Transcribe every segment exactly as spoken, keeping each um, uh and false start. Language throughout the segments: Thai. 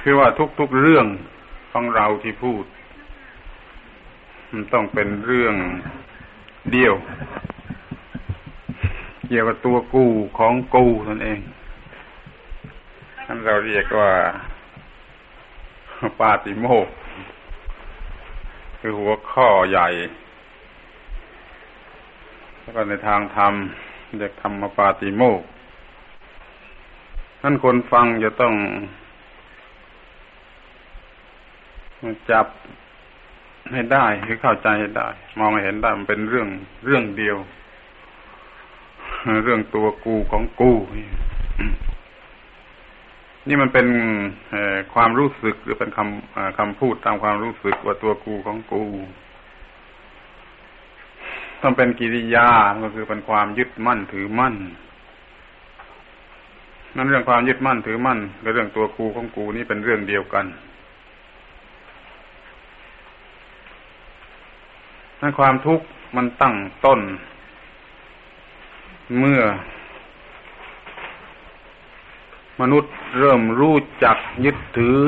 คือว่าทุกๆเรื่องของเราที่พูดมันต้องเป็นเรื่องเดียวเกี่ยวกับตัวกูของกูนั่นเองนั่นเราเรียกว่าปาติโมกข์คือหัวข้อใหญ่แล้วก็ในทางธรรมเรียกธรรมปาติโมกข์ท่านคนฟังจะต้องจับให้ได้คือเข้าใจให้ได้มองให้เห็นได้มันเป็นเรื่องเรื่องเดียวเรื่องตัวกูของกูนี่มันเป็นความรู้สึกหรือเป็นคำคำพูดตามความรู้สึกว่าตัวกูของกูต้องเป็นกิริยาก็คือเป็นความยึดมั่นถือมั่นนั่นเรื่องความยึดมั่นถือมั่นกับเรื่องตัวกูของกูนี่เป็นเรื่องเดียวกันนั่นความทุกข์มันตั้งต้นเมื่อมนุษย์เริ่มรู้จักยึดถือ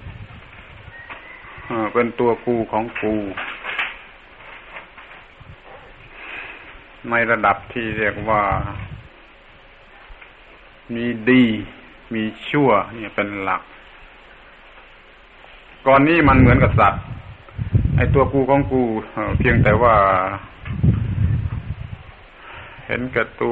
เป็นตัวกูของกูในระดับที่เรียกว่ามีดีมีชั่วนี่เป็นหลักก่อนนี้มันเหมือนกับสัตว์ไอ้ตัวกูของกูเพียงแต่ว่าเห็นแก่ตัว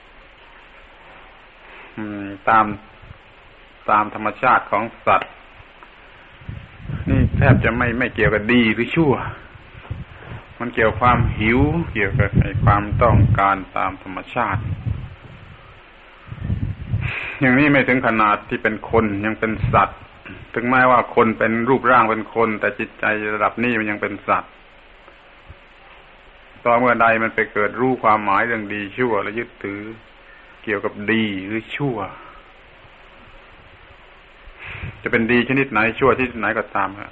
ตามตามธรรมชาติของสัตว์นี่แทบจะไม่ไม่เกี่ยวกับดีหรือชั่วมันเกี่ยวความหิวเกี่ยวกับไอ้ความต้องการตามธรรมชาติอย่างนี้ไม่ถึงขนาดที่เป็นคนยังเป็นสัตว์ถึงแม้ว่าคนเป็นรูปร่างเป็นคนแต่จิตใจระดับนี้มันยังเป็นสัตว์ต่อเมื่อใดมันไปเกิดรู้ความหมายเรื่องดีชั่วและยึดถือเกี่ยวกับดีหรือชั่วจะเป็นดีชนิดไหนชั่วชนิดไหนก็ตามครับ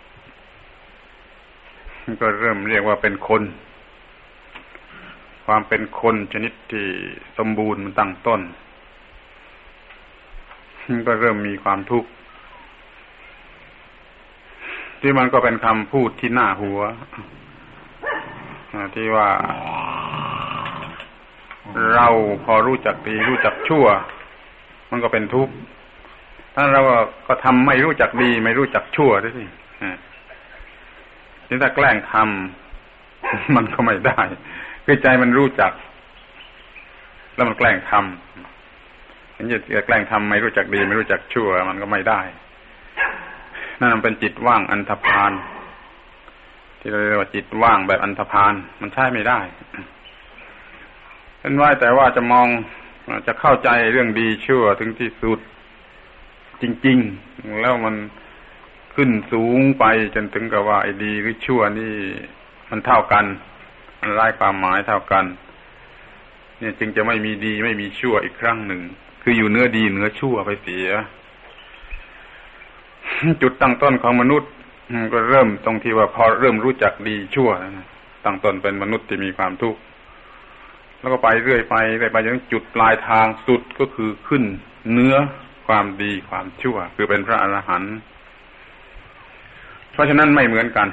มันก็เริ่มเรียกว่าเป็นคนความเป็นคนชนิดที่สมบูรณ์มันตั้งต้นมันก็เริ่มมีความทุกข์ที่มันก็เป็นคำพูดที่น่าหัวที่ว่าเราพอรู้จักดีรู้จักชั่วมันก็เป็นทุกข์ถ้าเราก็ทำไม่รู้จักดีไม่รู้จักชั่วด้วยสินี่ถ้าแกล้งทำมันก็ไม่ได้คือใจมันรู้จักแล้วมันแกล้งทำมันจะแกล้งทำไม่รู้จักดีไม่รู้จักชั่วมันก็ไม่ได้นั่นมันเป็นจิตว่างอันธพาลที่เราเรียกว่าจิตว่างแบบอันธพาลมันใช้ไม่ได้เป็นว่าแต่ว่าจะมองจะเข้าใจเรื่องดีชั่วถึงที่สุดจริงๆแล้วมันขึ้นสูงไปจนถึงกับว่าไอ้ดีหรือชั่วนี่มันเท่ากันมันไร้ความหมายเท่ากันเนี่ยจึงจะไม่มีดีไม่มีชั่วอีกครั้งหนึ่งคืออยู่เนื้อดีเนื้อชั่วไปเสียจุดตั้งต้นของมนุษย์ก็เริ่มตรงที่ว่าพอเริ่มรู้จักดีชั่วตั้งต้นเป็นมนุษย์ที่มีความทุกข์แล้วก็ไปเรื่อยไปเรื่อยไปจนจุดปลายทางสุดก็คือขึ้นเนื้อความดีความชั่วคือเป็นพระอรหันต์เพราะฉะนั้นไม่เหมือนกัน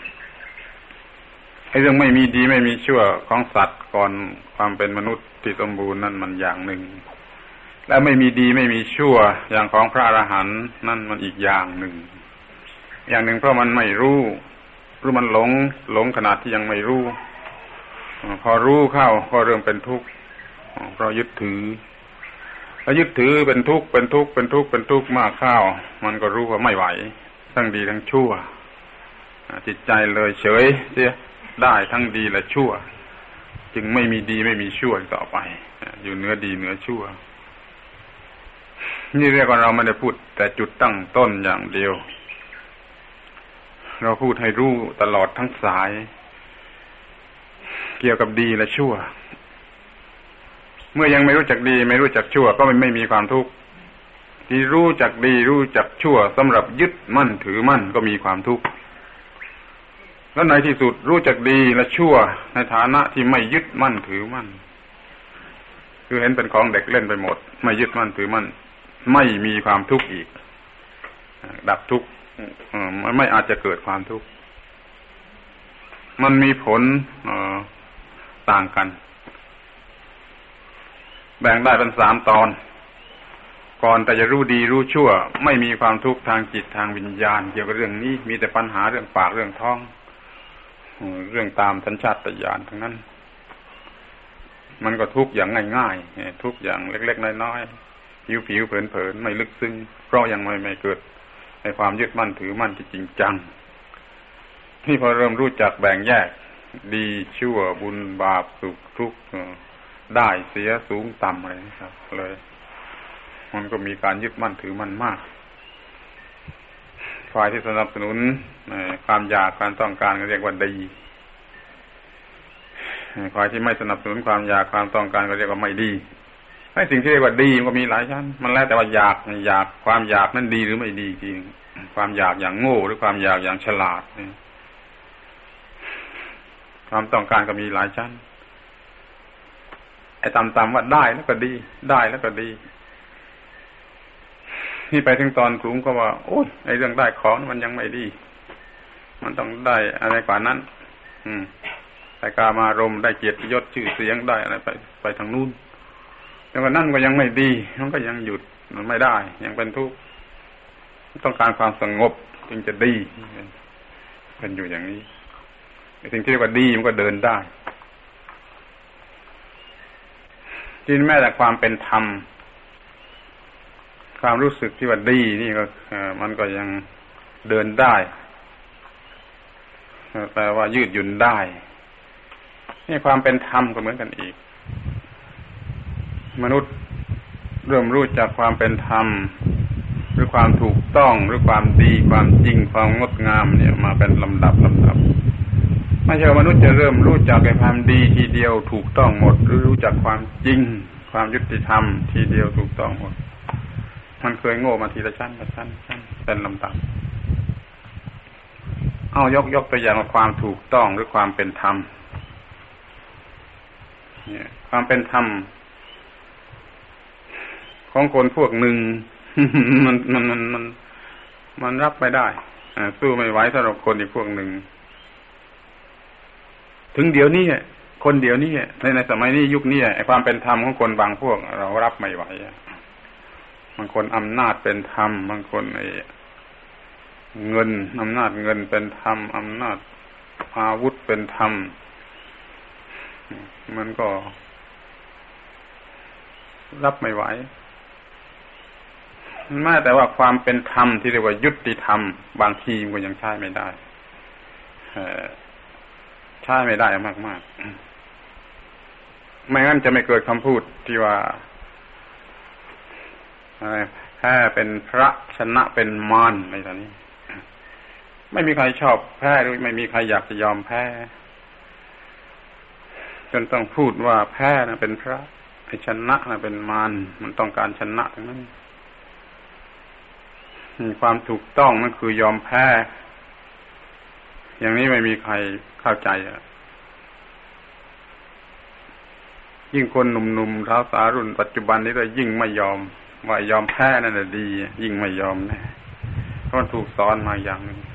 ไอ้เรื่องไม่มีดีไม่มีชั่วของสัตว์ก่อนความเป็นมนุษย์ที่สมบูรณ์นั่นมันอย่างหนึ่งแล้วไม่มีดีไม่มีชั่วอย่างของพระอรหันต์นั่นมันอีกอย่างหนึ่งอย่างหนึ่งเพราะมันไม่รู้หรือมันหลงหลงขนาดที่ยังไม่รู้พอรู้เข้าก็เริ่มเป็นทุกข์เพราะยึดถือแล้วยึดถือเป็นทุกข์เป็นทุกข์เป็นทุกข์เป็นทุกข์มากเข้ามันก็รู้ว่าไม่ไหวทั้งดีทั้งชั่วจิตใจเลยเฉยเสียได้ทั้งดีและชั่วจึงไม่มีดีไม่มีชั่วต่อไปอยู่เนื้อดีเนื้อชั่วนี่เรียกว่าเราไม่ได้พูดแต่จุดตั้งต้นอย่างเดียวเราพูดให้รู้ตลอดทั้งสายเกี่ยวกับดีและชั่วเมื่อยังไม่รู้จักดีไม่รู้จักชั่วก็ไม่มีความทุกข์ที่รู้จักดีรู้จักชั่วสำหรับยึดมั่นถือมั่นก็มีความทุกข์แล้วในที่สุดรู้จักดีและชั่วในฐานะที่ไม่ยึดมั่นถือมั่นคือเห็นเป็นของเด็กเล่นไปหมดไม่ยึดมั่นถือมั่นไม่มีความทุกข์อีกดับทุกข์มันไม่อาจจะเกิดความทุกข์มันมีผลต่างกันแบ่งได้เป็นสามตอนก่อนแต่จะรู้ดีรู้ชั่วไม่มีความทุกข์ทางจิตทางวิญญาณเกี่ยวกับเรื่องนี้มีแต่ปัญหาเรื่องปากเรื่องท้องเรื่องตามสัญชาตญาณทั้งนั้นมันก็ทุกข์อย่างง่ายๆทุกข์อย่างเล็กๆน้อยๆผิวๆเผินๆไม่ลึกซึ้งเพราะยังไม่ไม่เกิดในความยึดมั่นถือมั่นที่จริงจังที่พอเริ่มรู้จักแบ่งแยกดีชั่วบุญบาปสุขทุกข์ได้เสียสูงต่ำอะไรนะครับเลยมันก็มีการยึดมั่นถือมั่นมากฝ่ายที่สนับสนุนความอยากการต้องการก็เรียกว่าดีฝ่ายที่ไม่สนับสนุนความอยากความต้องการก็เรียกว่าไม่ดีไอ้สิ่งที่เรียกว่าดีมันก็มีหลายชั้นมันแล้วแต่ว่าอยากอยากความอยากนั้นดีหรือไม่ดีจริงความอยากอย่างโง่หรือความอยากอย่างฉลาดนี่ความต้องการก็มีหลายชั้นไอ้ต่ำๆว่าได้แล้วก็ดีได้แล้วก็ดีนี่ไปถึงตอนสูงก็ว่าโอ้ยไอ้เรื่องได้ของมันยังไม่ดีมันต้องได้อะไรกว่านั้นอืมได้กามารมณ์ได้เกียรติยศชื่อเสียงได้อะไรไปไปทางนู้นแต่ว่านั่นก็ยังไม่ดีมันก็ยังหยุดมันไม่ได้ยังเป็นทุกข์ต้องการความสงบจึงจะดีเป็นอยู่อย่างนี้ไอ้สิ่งที่เรียกว่าดีมันก็เดินได้จริงแม้แต่ความเป็นธรรมความรู้สึกที่ว่าดีนี่ก็มันก็ยังเดินได้แปลว่ายืดหยุ่นได้นี่ความเป็นธรรมก็เหมือนกันอีกมนุษย์เริ่มรู้จักความเป็นธรรมหรือความถูกต้องหรือความดีความจริงความงดงามเนี่ยมาเป็นลำดับลำดับไม่ใช่ว่ามนุษย์จะเริ่มรู้จักในความดีทีเดียวถูกต้องหมดหรือรู้จักความจริงความยุติธรรมทีเดียวถูกต้องหมดมันเคยโง่มาทีละชั้นละชั้นชั้นเป็นลำดับเอายกยกตัวอย่างความถูกต้องหรือความเป็นธรรมเนี่ยความเป็นธรรมของคนพวกหนึ่ง มันมันมันมันมันรับไม่ได้สู้ไม่ไหวสำหรับคนอีกพวกหนึ่งถึงเดี๋ยวนี้คนเดี๋ยวนี้ในในสมัยนี้ยุคนี้ไอ้ความเป็นธรรมของคนบางพวกเรารับไม่ไหวบางคนอำนาจเป็นธรรมบางคนไอ้เงินอำนาจเงินเป็นธรรมอำนาจอาวุธเป็นธรรมมันก็รับไม่ไหวแม้แต่ว่าความเป็นธรรมที่เรียกว่ายุติธรรมบางทีมันก็ยังใช้ไม่ได้ใช้ไม่ได้มากๆไม่งั้นจะไม่เกิดคำพูดที่ว่าแพ้เป็นพระชนะเป็นมารในตอนนี้ไม่มีใครชอบแพ้หรือไม่มีใครอยากจะยอมแพ้จนต้องพูดว่าแพ้นะเป็นพระให้ชนะนะเป็นมารมันต้องการชนะทั้งนั้นความถูกต้องนั่นคือยอมแพ้อย่างนี้ไม่มีใครเข้าใจอ่ะยิ่งคนหนุ่มๆเท้าสารุ่นปัจจุบันนี้ก็ยิ่งไม่ยอมว่ายอมแพ้นั่นแหละดียิ่งไม่ยอมนะเพราะมันถูกสอนมาอย่างนึง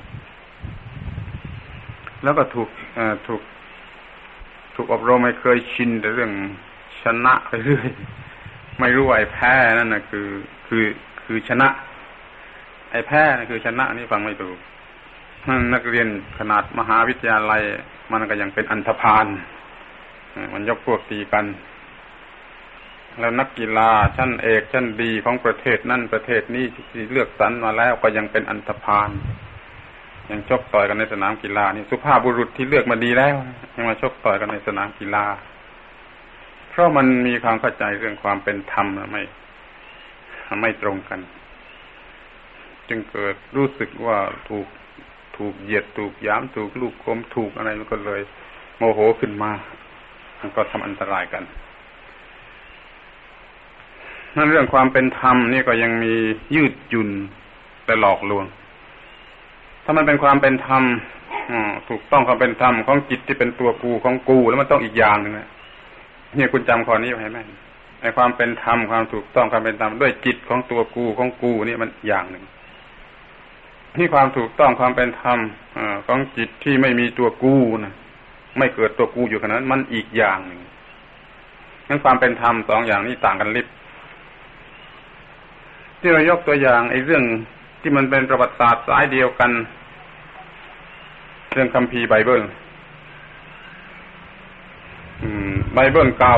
แล้วก็ถูกเอ่อถูกถูกอบรมให้เคยชินแต่เรื่องชนะไปเรื่อยไม่รู้ว่าไอ้แพ้นั่นน่ะคือคือคือชนะไอ้แพ้น่ะคือชนะนี่ฟังไม่ถูกนักเรียนขนาดมหาวิทยาลัยมันก็ยังเป็นอันธพาลมันยกพวกตีกันแล้วนักกีฬาชั้นเอกชั้นดีของประเทศนั่นประเทศนี้ที่เลือกสรรมาแล้วก็ยังเป็นอันธพาลยังชกต่อยกันในสนามกีฬานี่สุภาพบุรุษที่เลือกมาดีแล้วยังมาชกต่อยกันในสนามกีฬาเพราะมันมีความเข้าใจเรื่องความเป็นธรรมไม่ไม่ตรงกันจึงเกิดรู้สึกว่าถูกถูกเหยียดถูกย้ำถูกลูกคมถูกอะไรมันก็เลยโมโหขึ้นมามันก็ทำอันตรายกันนั่นเรื่องความเป็นธรรมนี่ก็ยังมียืดหยุ่นแต่หลอกลวงถ้ามันเป็นความเป็นธรรมถูกต้องความเป็นธรรมของจิตที่เป็นตัวกูของกูแล้วมันต้องอีกอย่างนึงนะเนี่ยคุณจำข้อนี้ไว้ให้แม่นไอ้ความเป็นธรรมความถูกต้องความเป็นธรรมด้วยจิตของตัวกูของกูนี่มันอย่างหนึ่งที่ความถูกต้องความเป็นธรรมของจิตที่ไม่มีตัวกูนะไม่เกิดตัวกูอยู่ขนาดนั้นมันอีกอย่างหนึ่งงั้นความเป็นธรรมสองอย่างนี้ต่างกันลิบที่เรายกตัวอย่างไอ้เรื่องที่มันเป็นประวัติศาสตร์สายเดียวกันเรื่องคัมภีร์ไบเบิลไบเบิลเก่า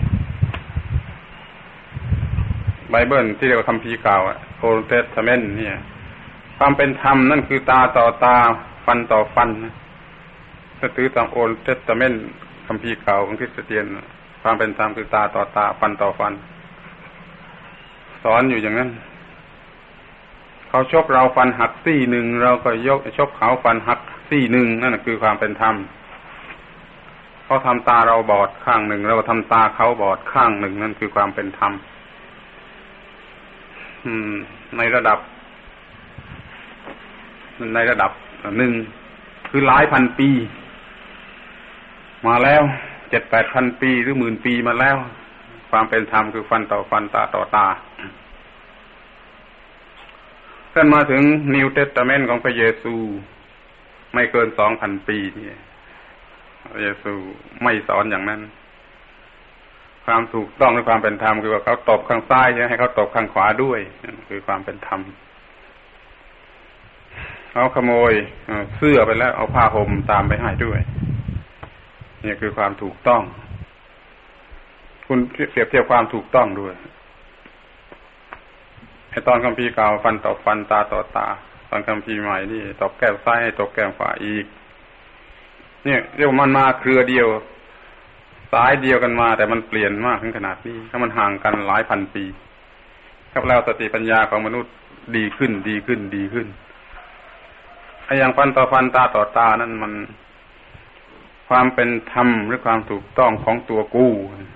ไบเบิลที่เรียกว่าคัมภีร์เก่าโอลด์เทสตาเมนต์เนี่ยความเป็นธรรมนั่นคือตาต่อตาฟันต่อฟันถ้าถือตามโอลด์เทสตาเมนต์คัมภีร์เก่าของคริสเตียนความเป็นธรรมคือตาต่อตาฟันต่อฟันสอนอยู่อย่างนั้นเขาชกเราฟันหักซี่หนึ่งเราก็ยกชกเขาฟันหักซี่หนึ่งนั่นคือความเป็นธรรมเขาทำตาเราบอดข้างหนึ่งเราก็ทำตาเขาบอดข้างหนึ่งนั่นคือความเป็นธรรมในระดับในระดับหนึ่งคือหลายพันปีมาแล้วเจ็ดแปดพันปีหรือหมื่นปีมาแล้วความเป็นธรรมคือฟันต่อฟันตาต่อตาขึ้นมาถึงนิวเทสตาเมนต์ของพระเยซูไม่เกินสองพันปีนี่พระเยซูไม่สอนอย่างนั้นความถูกต้องและความเป็นธรรมคือว่าเขาตบข้างซ้ายให้เขาตบข้างขวาด้วยนั่นคือความเป็นธรรมเขาขโมยเสื้อไปแล้วเอาผ้าห่มตามไปให้ด้วยนี่คือความถูกต้องคุณเปรียบเทียบความถูกต้องด้วยไอ้ตอนคัมภีร์เก่าฟันต่อฟันตาต่อตาตอนคัมภีร์ใหม่นี่ตบแก้มซ้ายให้ตบแก้มขวาอีกเนี่ยเรียกว่ามันมาเครือเดียวสายเดียวกันมาแต่มันเปลี่ยนมากถึงขนาดนี้ถ้ามันห่างกันหลายพันปีครับแล้วสติปัญญาของมนุษย์ดีขึ้นดีขึ้นดีขึ้นไอ้อย่างฟันต่อฟันตาต่อตานั้นมันความเป็นธรรมหรือความถูกต้องของตัวกู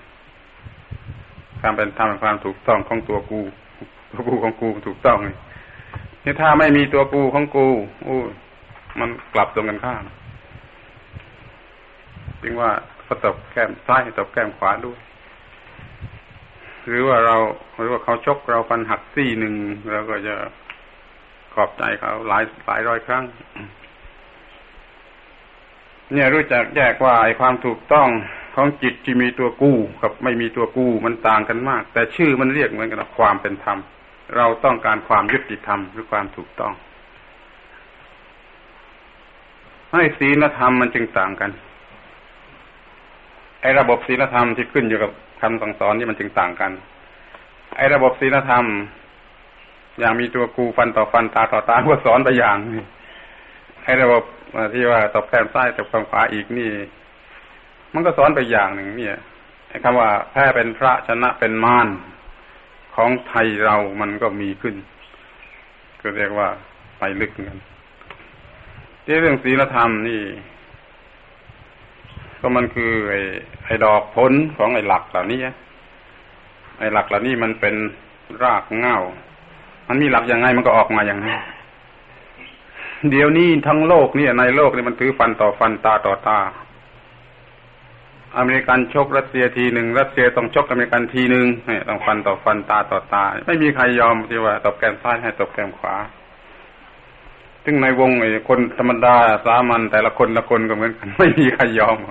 ความเป็นธรรมความถูกต้องของตัวกูตัวกูของกูถูกต้องนี่ถ้าไม่มีตัวกูของกูโอ้มันกลับตรงกันข้ามจึงว่าเขาตบแก้มซ้ายตบแก้มขวาด้วยหรือว่าเราหรือว่าเขาชกเราฟันหักซี่หนึ่งเราก็จะขอบใจเขาหลายหลายร้อยครั้งเนี่ยรู้จักแยกว่าไอ้ความถูกต้องของจิตที่มีตัวกู้กับไม่มีตัวกู้มันต่างกันมากแต่ชื่อมันเรียกเหมือนกันความเป็นธรรมเราต้องการความยุติธรรมหรือความถูกต้องให้ศีลธรรมมันจึงต่างกันไอ้ระบบศีลธรรมที่ขึ้นอยู่กับคำสั่งสอนนี่มันจึงต่างกันไอ้ระบบศีลธรรมอย่างมีตัวกูฟันต่อฟันตาต่อตาก็สอนไปอย่างนี่ไอ้ระบบที่ว่าตบแก้มซ้ายตบแก้มขวาอีกนี่มันก็สอนไปอย่างหนึ่งเนี่ยไอ้คำว่าแพ้เป็นพระชนะเป็นมารของไทยเรามันก็มีขึ้นก็เรียกว่าไปลึกกันที่เรื่องศีลธรรมนี่ก็มันคือไอ้ไอ้ดอกผลของไอ้หลักเหล่านี้ไอ้หลักเหล่านี้มันเป็นรากเหง้ามันมีหลักยังไงมันก็ออกมาอย่างนั้นเดี๋ยวนี้ทั้งโลกนี่ในโลกนี่มันถือฟันต่อฟันตาต่อตาอเมริกันชกรัสเซียทีหนึ่งรัสเซียต้องชกอเมริกันทีหนึ่งเนี่ยต้องฟันต่อฟันตาต่อตาไม่มีใครยอมที่ว่าตบแก้มซ้ายให้ตบแก้มขวาซึ่งในวงไอ้คนธรรมดาสามัญแต่ละคนละคนก็เหมือนกันไม่มีใครยอม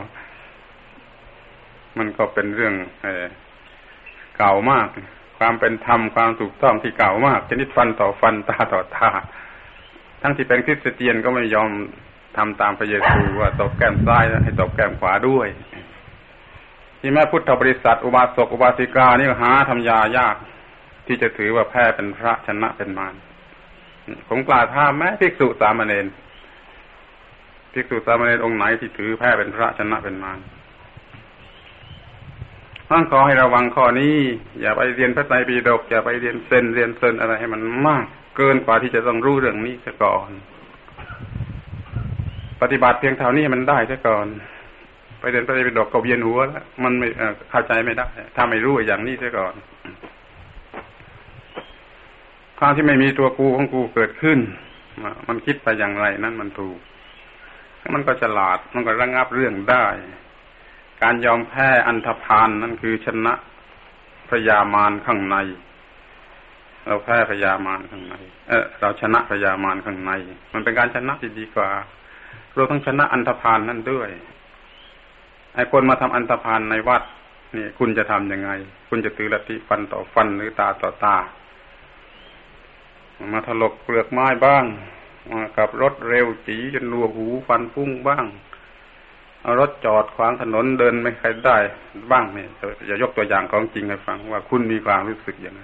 มันก็เป็นเรื่องเก่ามากความเป็นธรรมความถูกต้องที่เก่ามากชนิดฟันต่อฟันตาต่อตาทั้งที่เป็นคริสเตียนก็ไม่ยอมทำตามพระเยซูว่าตบแก้มซ้ายให้ตบแก้มขวาด้วยที่แม่พุทธบริษัทอุบาสกอุบาสิกานี่หาทำยายากที่จะถือว่าแพ้เป็นพระชนะเป็นมารผมกล่าวท้าแม้ภิกษุสามเณรภิกษุสามเณรองค์ไหนที่ถือแพ้เป็นพระชนะเป็นมารต้องขอให้ระวังข้อนี้อย่าไปเรียนพระไตรปิฎกอย่าไปเรียนเซนเรียนเซนอะไรให้มันมากเกินกว่าที่จะต้องรู้เรื่องนี้ซะก่อนปฏิบัติเพียงเท่านี้มันได้ซะก่อนไปเรียนพระไตรปิฎกก็เวียนหัวแล้วมันไม่เข้าใจไม่ได้ถ้าไม่รู้อย่างนี้ซะก่อนความที่ไม่มีตัวกูของกูเกิดขึ้นมันคิดไปอย่างไรนั่นมันถูกมันก็ฉลาดมันก็ระงับเรื่องได้การยอมแพ้อันธพาลนั่นคือชนะพยามารข้างในเราแพ้พยามารข้างในเออเราชนะพยามารข้างในมันเป็นการชนะที่ดีกว่าเราต้องชนะอันธพาลนั่นด้วยไอ้คนมาทำอันธพาลในวัดนี่คุณจะทำยังไงคุณจะถือลัทธิฟันต่อฟันหรือตาต่อตามาถลกเปลือกไม้บ้างมากับรถเร็วจีจนรัวหูฟันพุ่งบ้างเอารถจอดขวางถนนเดินไม่ใครได้บ้างเนี่ยจะยกตัวอย่างของจริงให้ฟังว่าคุณมีความรู้สึกยังไง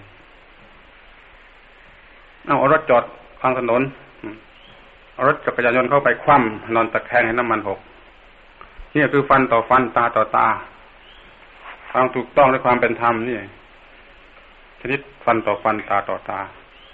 เอารถจอดขวางถนนเอารถจักรยานยนต์เข้าไปคว่ำนอนตะแคงให้น้ำมันหกนี่คือฟันต่อฟันตาต่อตาความถูกต้องและความเป็นธรรมนี่ชนิดฟันต่อฟันตาต่อตา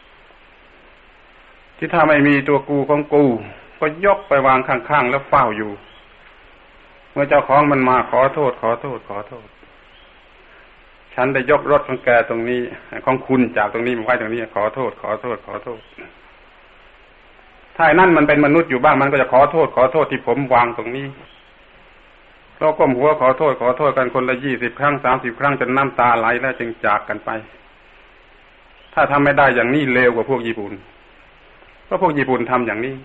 ที่ถ้าไม่มีตัวกูของกูก็ยกไปวางข้างๆแล้วเฝ้าอยู่เมื่อเจ้าของมันมาขอโทษขอโทษขอโทษฉันได้ยกรถของแกตรงนี้ของคุณจากตรงนี้มาไว้ตรงนี้ขอโทษขอโทษขอโทษถ้าไอ้นั่นมันเป็นมนุษย์อยู่บ้างมันก็จะขอโทษขอโทษที่ผมวางตรงนี้เราก้มหัวขอโทษขอโทษกันคนละยี่สิบครั้งสามสิบครั้งจนน้ำตาไหลแล้วจึงจากกันไปถ้าทำไม่ได้อย่างนี้เลวกว่าพวกญี่ปุ่นเพราะพวกญี่ปุ่นทำอย่างนี้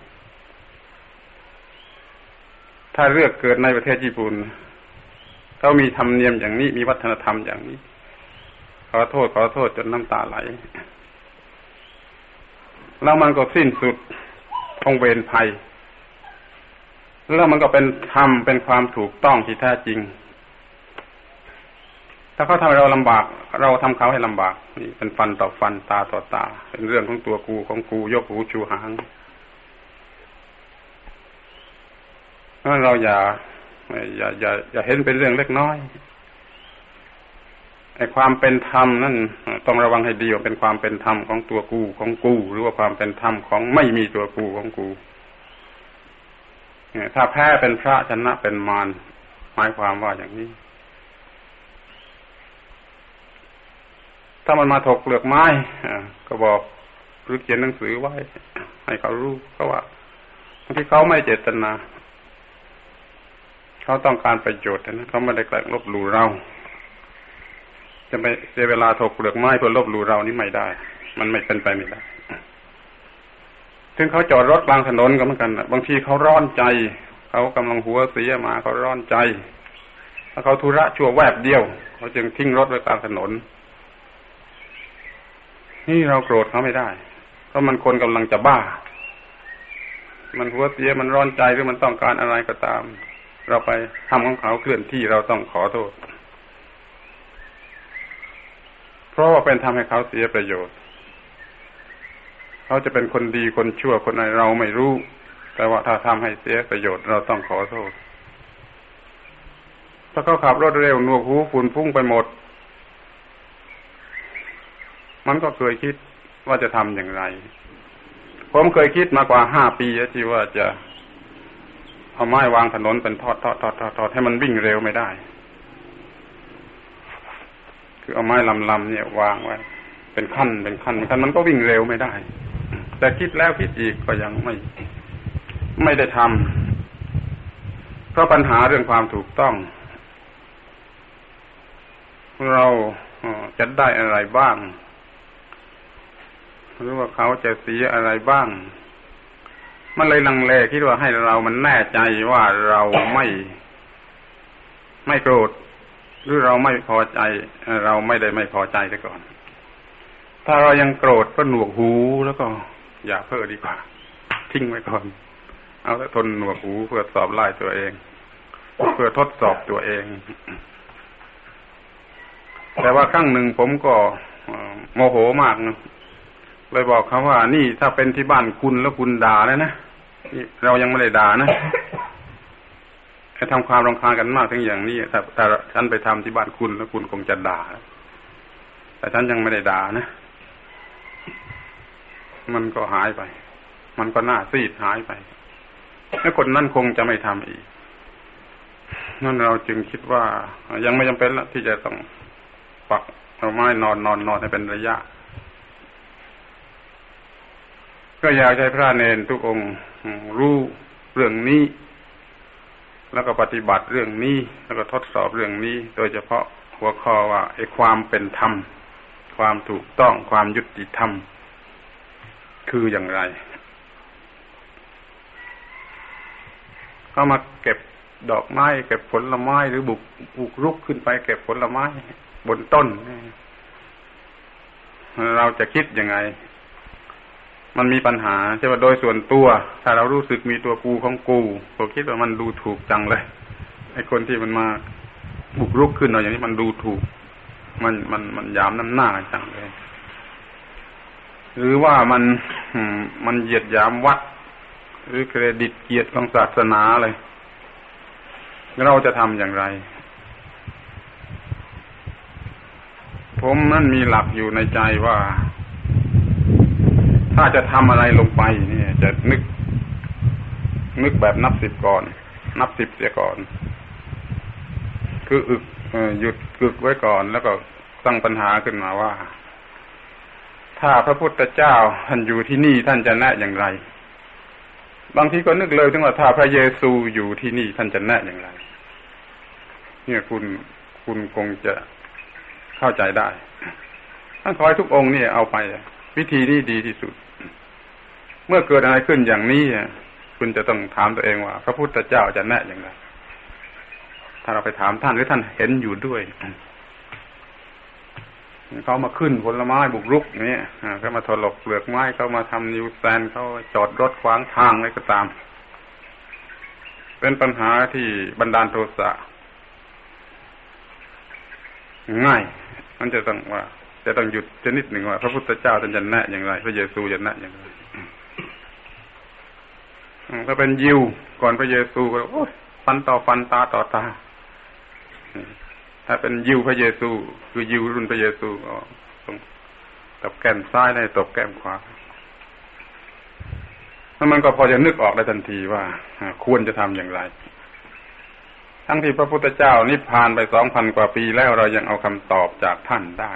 ถ้าเลือกเกิดในประเทศญี่ปุ่นเขามีธรรมเนียมอย่างนี้มีวัฒนธรรมอย่างนี้ขอโทษขอโทษจนน้ำตาไหลแล้วมันก็สิ้นสุดของเวรภัยแล้วมันก็เป็นธรรมเป็นความถูกต้องที่แท้จริงถ้าเขาทำให้เราลำบากเราทำเขาให้ลำบากนี่เป็นฟันต่อฟันตาต่อตาเป็นเรื่องของตัวกูของกูยกหูชูหางเพราะเราอย่าอย่าอย่าอย่าเห็นเป็นเรื่องเล็กน้อยไอ้ความเป็นธรรมนั่นต้องระวังให้ดีว่าเป็นความเป็นธรรมของตัวกูของกูหรือว่าความเป็นธรรมของไม่มีตัวกูของกูถ้าแพ้เป็นพระชนะเป็นมารหมายความว่าอย่างนี้ถ้ามันมาถกเปลือกไม้ก็บอกหรือเขียนหนังสือไว้ให้เขารู้เพราะว่าบางทีเขาไม่เจตนาเขาต้องการประโยชน์นะเขาไม่ได้แกล้งลบหลู่เราจะไปเสียเวลาถกเปลือกไม้เพื่อลบหลู่เรานี่ไม่ได้มันไม่เป็นไปไม่ได้ถึงเขาจอดรถกลางถนนก็เหมือนกันบางทีเขาร้อนใจเขากำลังหัวเสียมาเขาร้อนใจถ้าเขาธุระชั่วแวบเดียวเขาจึงทิ้งรถไว้กลางถนนนี่เราโกรธเขาไม่ได้เพราะมันคนกำลังจะบ้ามันหัวเสียมันร้อนใจหรือมันต้องการอะไรก็ตามเราไปทำของเขาเคลื่อนที่เราต้องขอโทษเพราะว่าเป็นทำให้เขาเสียประโยชน์เขาจะเป็นคนดีคนชั่วคนไหนเราไม่รู้แต่ว่าถ้าทำให้เสียประโยชน์เราต้องขอโทษถ้าเขาขับรถเร็วหนวกหูฝุ่นพุ่งไปหมดมันก็เคยคิดว่าจะทำอย่างไรผมเคยคิดมากว่าห้าปีที่ว่าจะเอาไม้วางถนนเป็นทอดทอดทอดทอดทอดให้มันวิ่งเร็วไม่ได้คือเอาไม้ลำๆเนี่ยวางไว้เป็นขั้นเป็นขั้นเป็นขั้นมันก็วิ่งเร็วไม่ได้แต่คิดแล้วคิดอีกก็ยังไม่ไม่ได้ทำเพราะปัญหาเรื่องความถูกต้องเราจะได้อะไรบ้างหรือว่าเขาจะเสียอะไรบ้างมันเลยลังเลคิดว่าให้เรามันแน่ใจว่าเราไม่ไม่โกรธหรือเราไม่พอใจเราไม่ได้ไม่พอใจซะก่อนถ้าเรายังโกรธก็หนวกหูแล้วก็อย่าเพ้อดีกว่าทิ้งไว้ก่อนเอาแต่ทนหนวกหูเพื่อสอบไล่ตัวเองเพื่อทดสอบตัวเองแต่ว่าครั้งหนึ่งผมก็โมโหมากนะเลยบอกเขาว่านี่ถ้าเป็นที่บ้านคุณแล้วคุณด่าแล้วนะเรายังไม่ได้ด่านะให้ทำความรำคาญกันมากทั้งอย่างนี้ถ้าถ้าฉันไปทำที่บ้านคุณแล้วคุณคงจะด่าแต่ฉันยังไม่ได้ด่านะมันก็หายไปมันก็หน้าซีดหายไปแล้วคนนั้นคงจะไม่ทำอีกนั่นเราจึงคิดว่ายังไม่จำเป็นละที่จะต้องปักเอาไม้นอนนอนนอนให้เป็นระยะก็อยากให้พระเนรทุกองค์รู้เรื่องนี้แล้วก็ปฏิบัติเรื่องนี้แล้วก็ทดสอบเรื่องนี้โดยเฉพาะหัวข้อว่าไอ้ความเป็นธรรมความถูกต้องความยุติธรรมคืออย่างไรก็มาเก็บดอกไม้เก็บผลไม้หรือบุกบุกรุกขึ้นไปเก็บผลไม้บนต้นเราจะคิดยังไงมันมีปัญหาใช่ว่าโดยส่วนตัวถ้าเรารู้สึกมีตัวกูของกูก็คิดว่ามันดูถูกจังเลยไอ้คนที่มันมาบุกรุกขึ้นเอาอย่างนี้มันดูถูกมันมันมันยามน้ำหน้าจังเลยหรือว่ามันมันเหยียดหยามวัดหรือเครดิตเกียรติของศาสนาเลยเราจะทำอย่างไรผมนั่นมีหลักอยู่ในใจว่าถ้าจะทำอะไรลงไปนี่จะนึกนึกแบบนับสิบก่อนนับสิบเสียก่อนคืออึกหยุดกึกไว้ก่อนแล้วก็ตั้งปัญหาขึ้นมาว่าถ้าพระพุทธเจ้าท่านอยู่ที่นี่ท่านจะแนะอย่างไรบางทีก็นึกเลยถึงว่าถ้าพระเยซูอยู่ที่นี่ท่านจะแนะอย่างไรเนี่ยคุณคุณคงจะเข้าใจได้ท่านขอให้ทุกองค์นี่เอาไปวิธีนี้ดีที่สุดเมื่อเกิดอะไรขึ้นอย่างนี้คุณจะต้องถามตัวเองว่าพระพุทธเจ้าจะแนะอย่างไรถ้าเราไปถามท่านหรือท่านเห็นอยู่ด้วยเขามาขึ้นผลไม้บุกรุกนี่เขามาถลกเปลือกไม้เขามาทำนิวแซนเขาจอดรถขวางทางอะไรก็ตามเป็นปัญหาที่บันดาลโทสะง่ายมันจะต้องว่าจะต้องหยุดชนิดหนึ่งว่าพระพุทธเจ้าท่านจะแนะอย่างไรพระเยซูจะแนะอย่างไรถ้าเป็นยิวก่อนพระเยซูก็โอ้ยฟันต่อฟันตาต่อตาถ้าเป็นยิวพระเยซูคือยิวรุ่นพระเยซูก็ต้องตบแก้มซ้ายได้ตบแก้มขวาแล้วมันก็พอจะนึกออกได้ทันทีว่าควรจะทำอย่างไรทั้งที่พระพุทธเจ้านิพพานไปสองพันกว่าปีแล้วเรายังเอาคำตอบจากท่านได้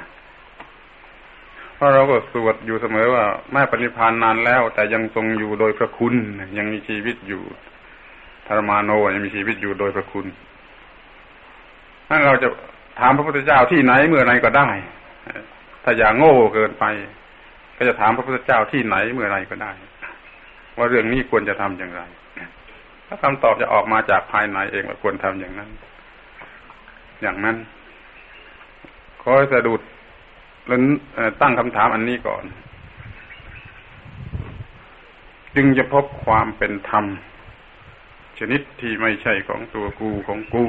เพราะเราก็สวดอยู่เสมอว่าแม้ปณิพพานนานแล้วแต่ยังทรงอยู่โดยพระคุณยังมีชีวิตอยู่ธรรมาโนยังมีชีวิตอยู่โดยพระคุณถ้าเราจะถามพระพุทธเจ้าที่ไหนเมื่อไรก็ได้ถ้าอย่างโง่เกินไปก็จะถามพระพุทธเจ้าที่ไหนเมื่อไรก็ได้ว่าเรื่องนี้ควรจะทำอย่างไรถ้าคำตอบจะออกมาจากภายในเองว่าควรทำอย่างนั้นอย่างนั้นขอให้สะดุดแล้วตั้งคำถามอันนี้ก่อนจึงจะพบความเป็นธรรมชนิดที่ไม่ใช่ของตัวกูของกู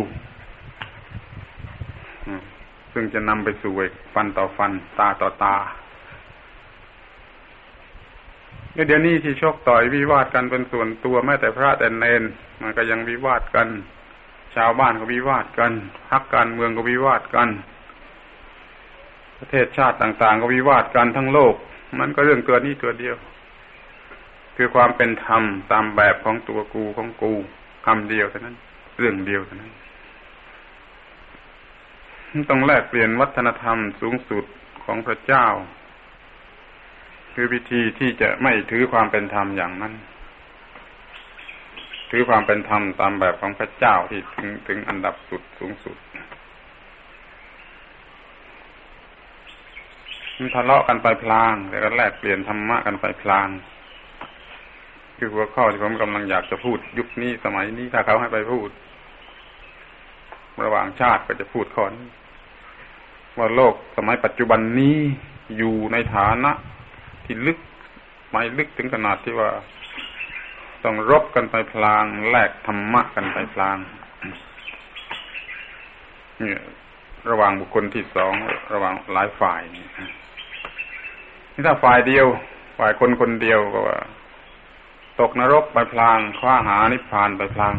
ซึ่งจะนำไปสู่ฟันต่อฟันตาต่อตาเดี๋ยวนี้ที่ชกต่อยวิวาทกันเป็นส่วนตัวแม้แต่พระแต่เนรมันก็ยังวิวาทกันชาวบ้านก็วิวาทกันพรรคการเมืองก็วิวาทกันประเทศชาติต่างๆก็วิวาทกันทั้งโลกมันก็เรื่องตัวนี้ตัวเดียวคือความเป็นธรรมตามแบบของตัวกูของกูคำเดียวเท่านั้นเรื่องเดียวเท่านั้นต้องแลกเปลี่ยนวัฒนธรรมสูงสุดของพระเจ้าคือวิธีที่จะไม่ถือความเป็นธรรมอย่างนั้นถือความเป็นธรรมตามแบบของพระเจ้าที่ถึงถึงอันดับสุดสูงสุดมันทะเลาะกันไปพลางแต่ก็แลกเปลี่ยนธรรมะกันไปพลางคือหัวข้อที่ผมกำลังอยากจะพูดยุคนี้สมัยนี้ถ้าเขาให้ไปพูดระหว่างชาติก็จะพูดข้อนี้ว่าโลกสมัยปัจจุบันนี้อยู่ในฐานะที่ลึกไม่ลึกถึงขนาดที่ว่าต้องรบกันไปพลางแลกธรรมะกันไปพลางเนี่ยระหว่างบุคคลที่สองระหว่างหลายฝ่ายนี่ถ้าฝ่ายเดียวฝ่ายคนคนเดียวก็ว่าตกนรกไปพลางคว้าหานิพพานไปพลาง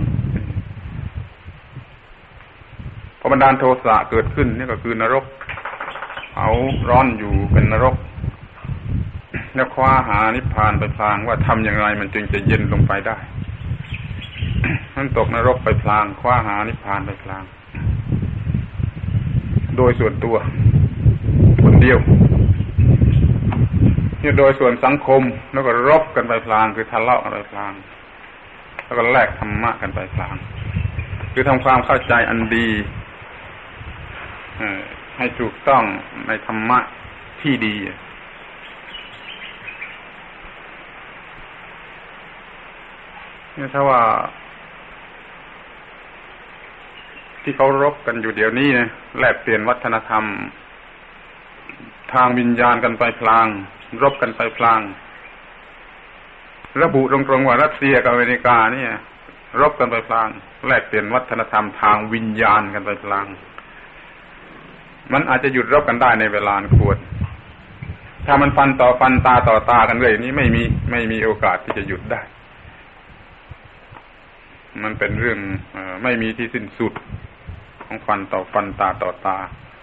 พอบันดาลโทสะเกิดขึ้นนี่ก็คือนรกเผาร้อนอยู่เป็นนรกแล้วคว้าหานิพพานไปพลางว่าทำอย่างไรมันจึงจะเย็นลงไปได้นั่นตกนรกไปพลางคว้าหานิพพานไปพลางโดยส่วนตัวคนเดียวนี่โดยส่วนสังคมแล้วก็รบกันไปพลางคือทะเลาะกันไปพลางแล้วก็แลกธรรมะกันไปพลางคือทำความเข้าใจอันดีให้ถูกต้องในธรรมะที่ดีเนี่ยถ้าว่าที่เขารบกันอยู่เดี๋ยวนี้นะแลกเปลี่ยนวัฒนธรรมทางวิญญาณกันไปพลางรบกันไปพลางระบุตรงๆว่ารัสเซียกับอเมริกาเนี่ยรบกันไปพลางแลกเปลี่ยนวัฒนธรรมทางวิญญาณกันไปพลางมันอาจจะหยุดรบกันได้ในเวลาควรถ้ามันฟันต่อฟันตาต่อตากันเลยนี้ไม่มีไม่มีโอกาสที่จะหยุดได้มันเป็นเรื่องเอ่อไม่มีที่สิ้นสุดของฟันต่อฟันตาต่อตา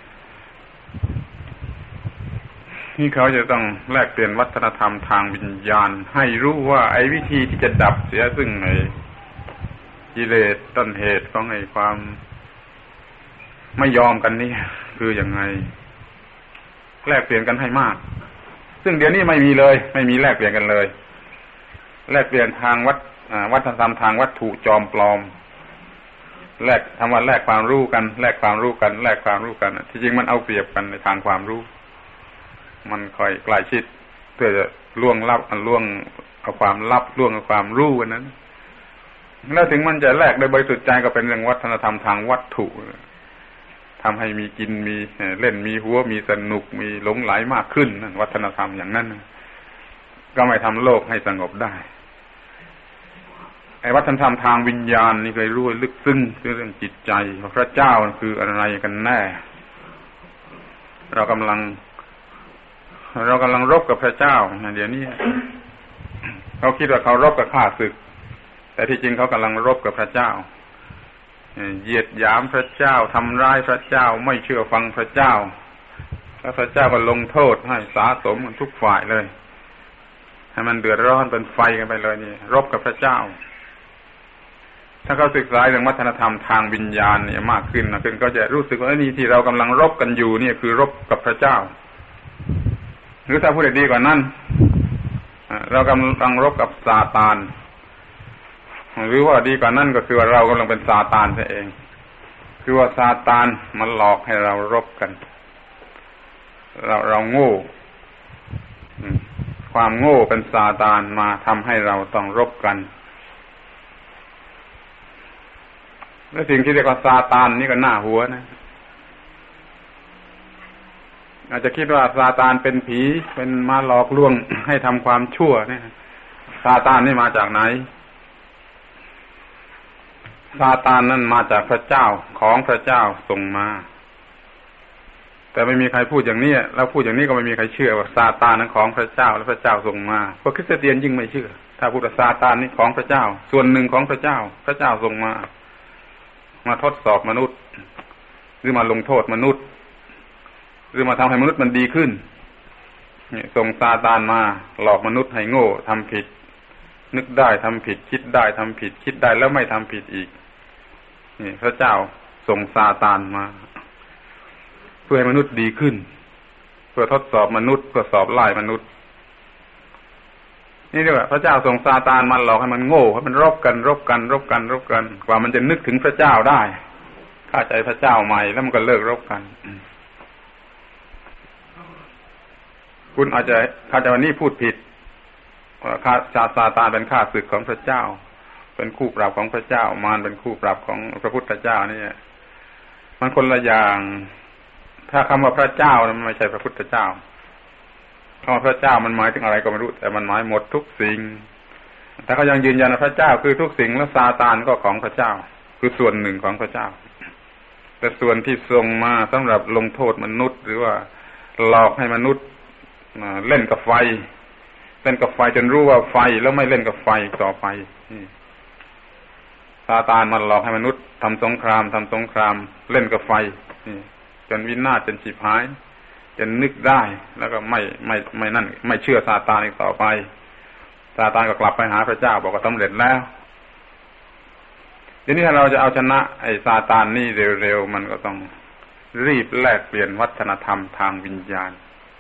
นี่เขาจะต้องแลกเปลี่ยนวัฒนธรรมทางวิญญาณให้รู้ว่าไอ้วิธีที่จะดับเสียซึ่งไอ้กิเลสต้นเหตุของไอ้ความไม่ยอมกันนี่คือยังไงแลกเปลี่ยนกันให้มากซึ่งเดี๋ยวนี้ไม่มีเลยไม่มีแลกเปลี่ยนกันเลยแลกเปลี่ยนทางวัฒวัฒนธรรมทางวัตถุจอมปลอมแลกทำว่าแลกความรู้กันแลกความรู้กันแลกความรู้กันที่จริงมันเอาเปรียบกันในทางความรู้มันค่อยใกล้ชิดเพื่อจะล่วงลับอันล่วงเอาความลับล่วงเอาความรู้อันนั้นแล้วถึงมันจะแลกโดยบริสุทธิ์ใจก็เป็นเรื่องวัฒนธรรมทางวัตถุทำให้มีกินมีเล่นมีหัวมีสนุกมีหลงไหลมากขึ้นนั่นวัฒนธรรมอย่างนั้นก็ไม่ทำโลกให้สงบได้ไอ้วัฒนธรรมทางวิญญาณนี่เคยรู้ลึกซึ้งคือเรื่องจิตใจว่าพระเจ้าคืออะไรกันแน่เรากำลังเรากำลังรบกับพระเจ้าเดี๋ยวนี้เขาคิดว่าเขารบกับข้าศึกแต่ที่จริงเขากำลังรบกับพระเจ้าเหยียดหยามพระเจ้าทำร้ายพระเจ้าไม่เชื่อฟังพระเจ้าแล้วพระเจ้าก็ลงโทษให้สาสมกันทุกฝ่ายเลยให้มันเดือดร้อนเป็นไฟกันไปเลยนี่รบกับพระเจ้าถ้าเขาศึกษาเรื่องวัฒนธรรมทางวิญญาณเนี่ยมากขึ้นนะขึ้นก็จะรู้สึกว่านี่ที่เรากำลังรบกันอยู่นี่คือรบกับพระเจ้าหรือถ้าพูดดีกว่านั้นเรากำลังรบกับซาตานหรือว่าดีกว่านั้นก็คือว่าเรากำลังเป็นซาตานซะเองคือว่าซาตานมันหลอกให้เรารบกันเราเราโง่ความโง่เป็นซาตานมาทำให้เราต้องรบกันและสิ่งที่เรียกว่าซาตานนี่ก็น่าหัวนะอาจจะคิดว่าซาตานเป็นผีเป็นมาหลอกลวงให้ทำความชั่วเนี่ยซาตานนี่มาจากไหนซาตานนั่นมาจากพระเจ้าของพระเจ้าส่งมาแต่ไม่มีใครพูดอย่างนี้แล้วพูดอย่างนี้ก็ไม่มีใครเชื่อว่าซาตานนั้นของพระเจ้าและพระเจ้าส่งมาพวกคริสเตียนยิ่งไม่เชื่อถ้าพูดว่าซาตานนี่ของพระเจ้าส่วนหนึ่งของพระเจ้าพระเจ้าส่งมามาทดสอบมนุษย์หรือมาลงโทษมนุษย์หรือมาทำให้มนุษย์มันดีขึ้นนี่ส่งซาตานมาหลอกมนุษย์ให้โง่ทำผิดนึกได้ทำผิดคิดได้ทำผิดคิดได้แล้วไม่ทำผิดอีกนี่พระเจ้าส่งซาตานมาเพื่อให้มนุษย์ดีขึ้นเพื่อทดสอบมนุษย์เพื่อสอบไล่มนุษย์นี่เรียกว่าพระเจ้าส่งซาตานมาหลอกให้มันโง่ให้มันรบกันรบกันรบกันรบกันกว่ามันจะนึกถึงพระเจ้าได้เข้าใจพระเจ้าใหม่แล้วมันก็เลิกรบกันคุณอาจจะเข้าใจว่านี่พูดผิดว่าข้าชาซาตานเป็นข้าศึกของพระเจ้าเป็นคู่ปรับของพระเจ้ามารเป็นคู่ปรับของพระพุทธเจ้านี่มันคนละอย่างถ้าคำว่าพระเจ้ามันไม่ใช่พระพุทธเจ้าคำว่าพระเจ้ามันหมายถึงอะไรก็ไม่รู้แต่มันหมายหมดทุกสิ่งถ้าเขายังยืนยันว่าพระเจ้าคือทุกสิ่งแล้วซาตานก็ของพระเจ้าคือส่วนหนึ่งของพระเจ้าแต่ส่วนที่ทรงมาสำหรับลงโทษมนุษย์หรือว่าหลอกให้มนุษย์เล่นกับไฟเล่นกับไฟจนรู้ว่าไฟแล้วไม่เล่นกับไฟต่อไปซาตานมันหลอกให้มนุษย์ทำสงครามทำสงครามเล่นกับไฟจนวินาศจนฉิบหายจนนึกได้แล้วก็ไม่ไม่ไม่นั่นไม่เชื่อซาตานอีกต่อไปซาตานก็กลับไปหาพระเจ้าบอกว่าสำเร็จแล้วทีนี้ถ้าเราจะเอาชนะไอ้ซาตานนี่เร็วๆมันก็ต้องรีบแลกเปลี่ยนวัฒนธรรมทางวิญญาณ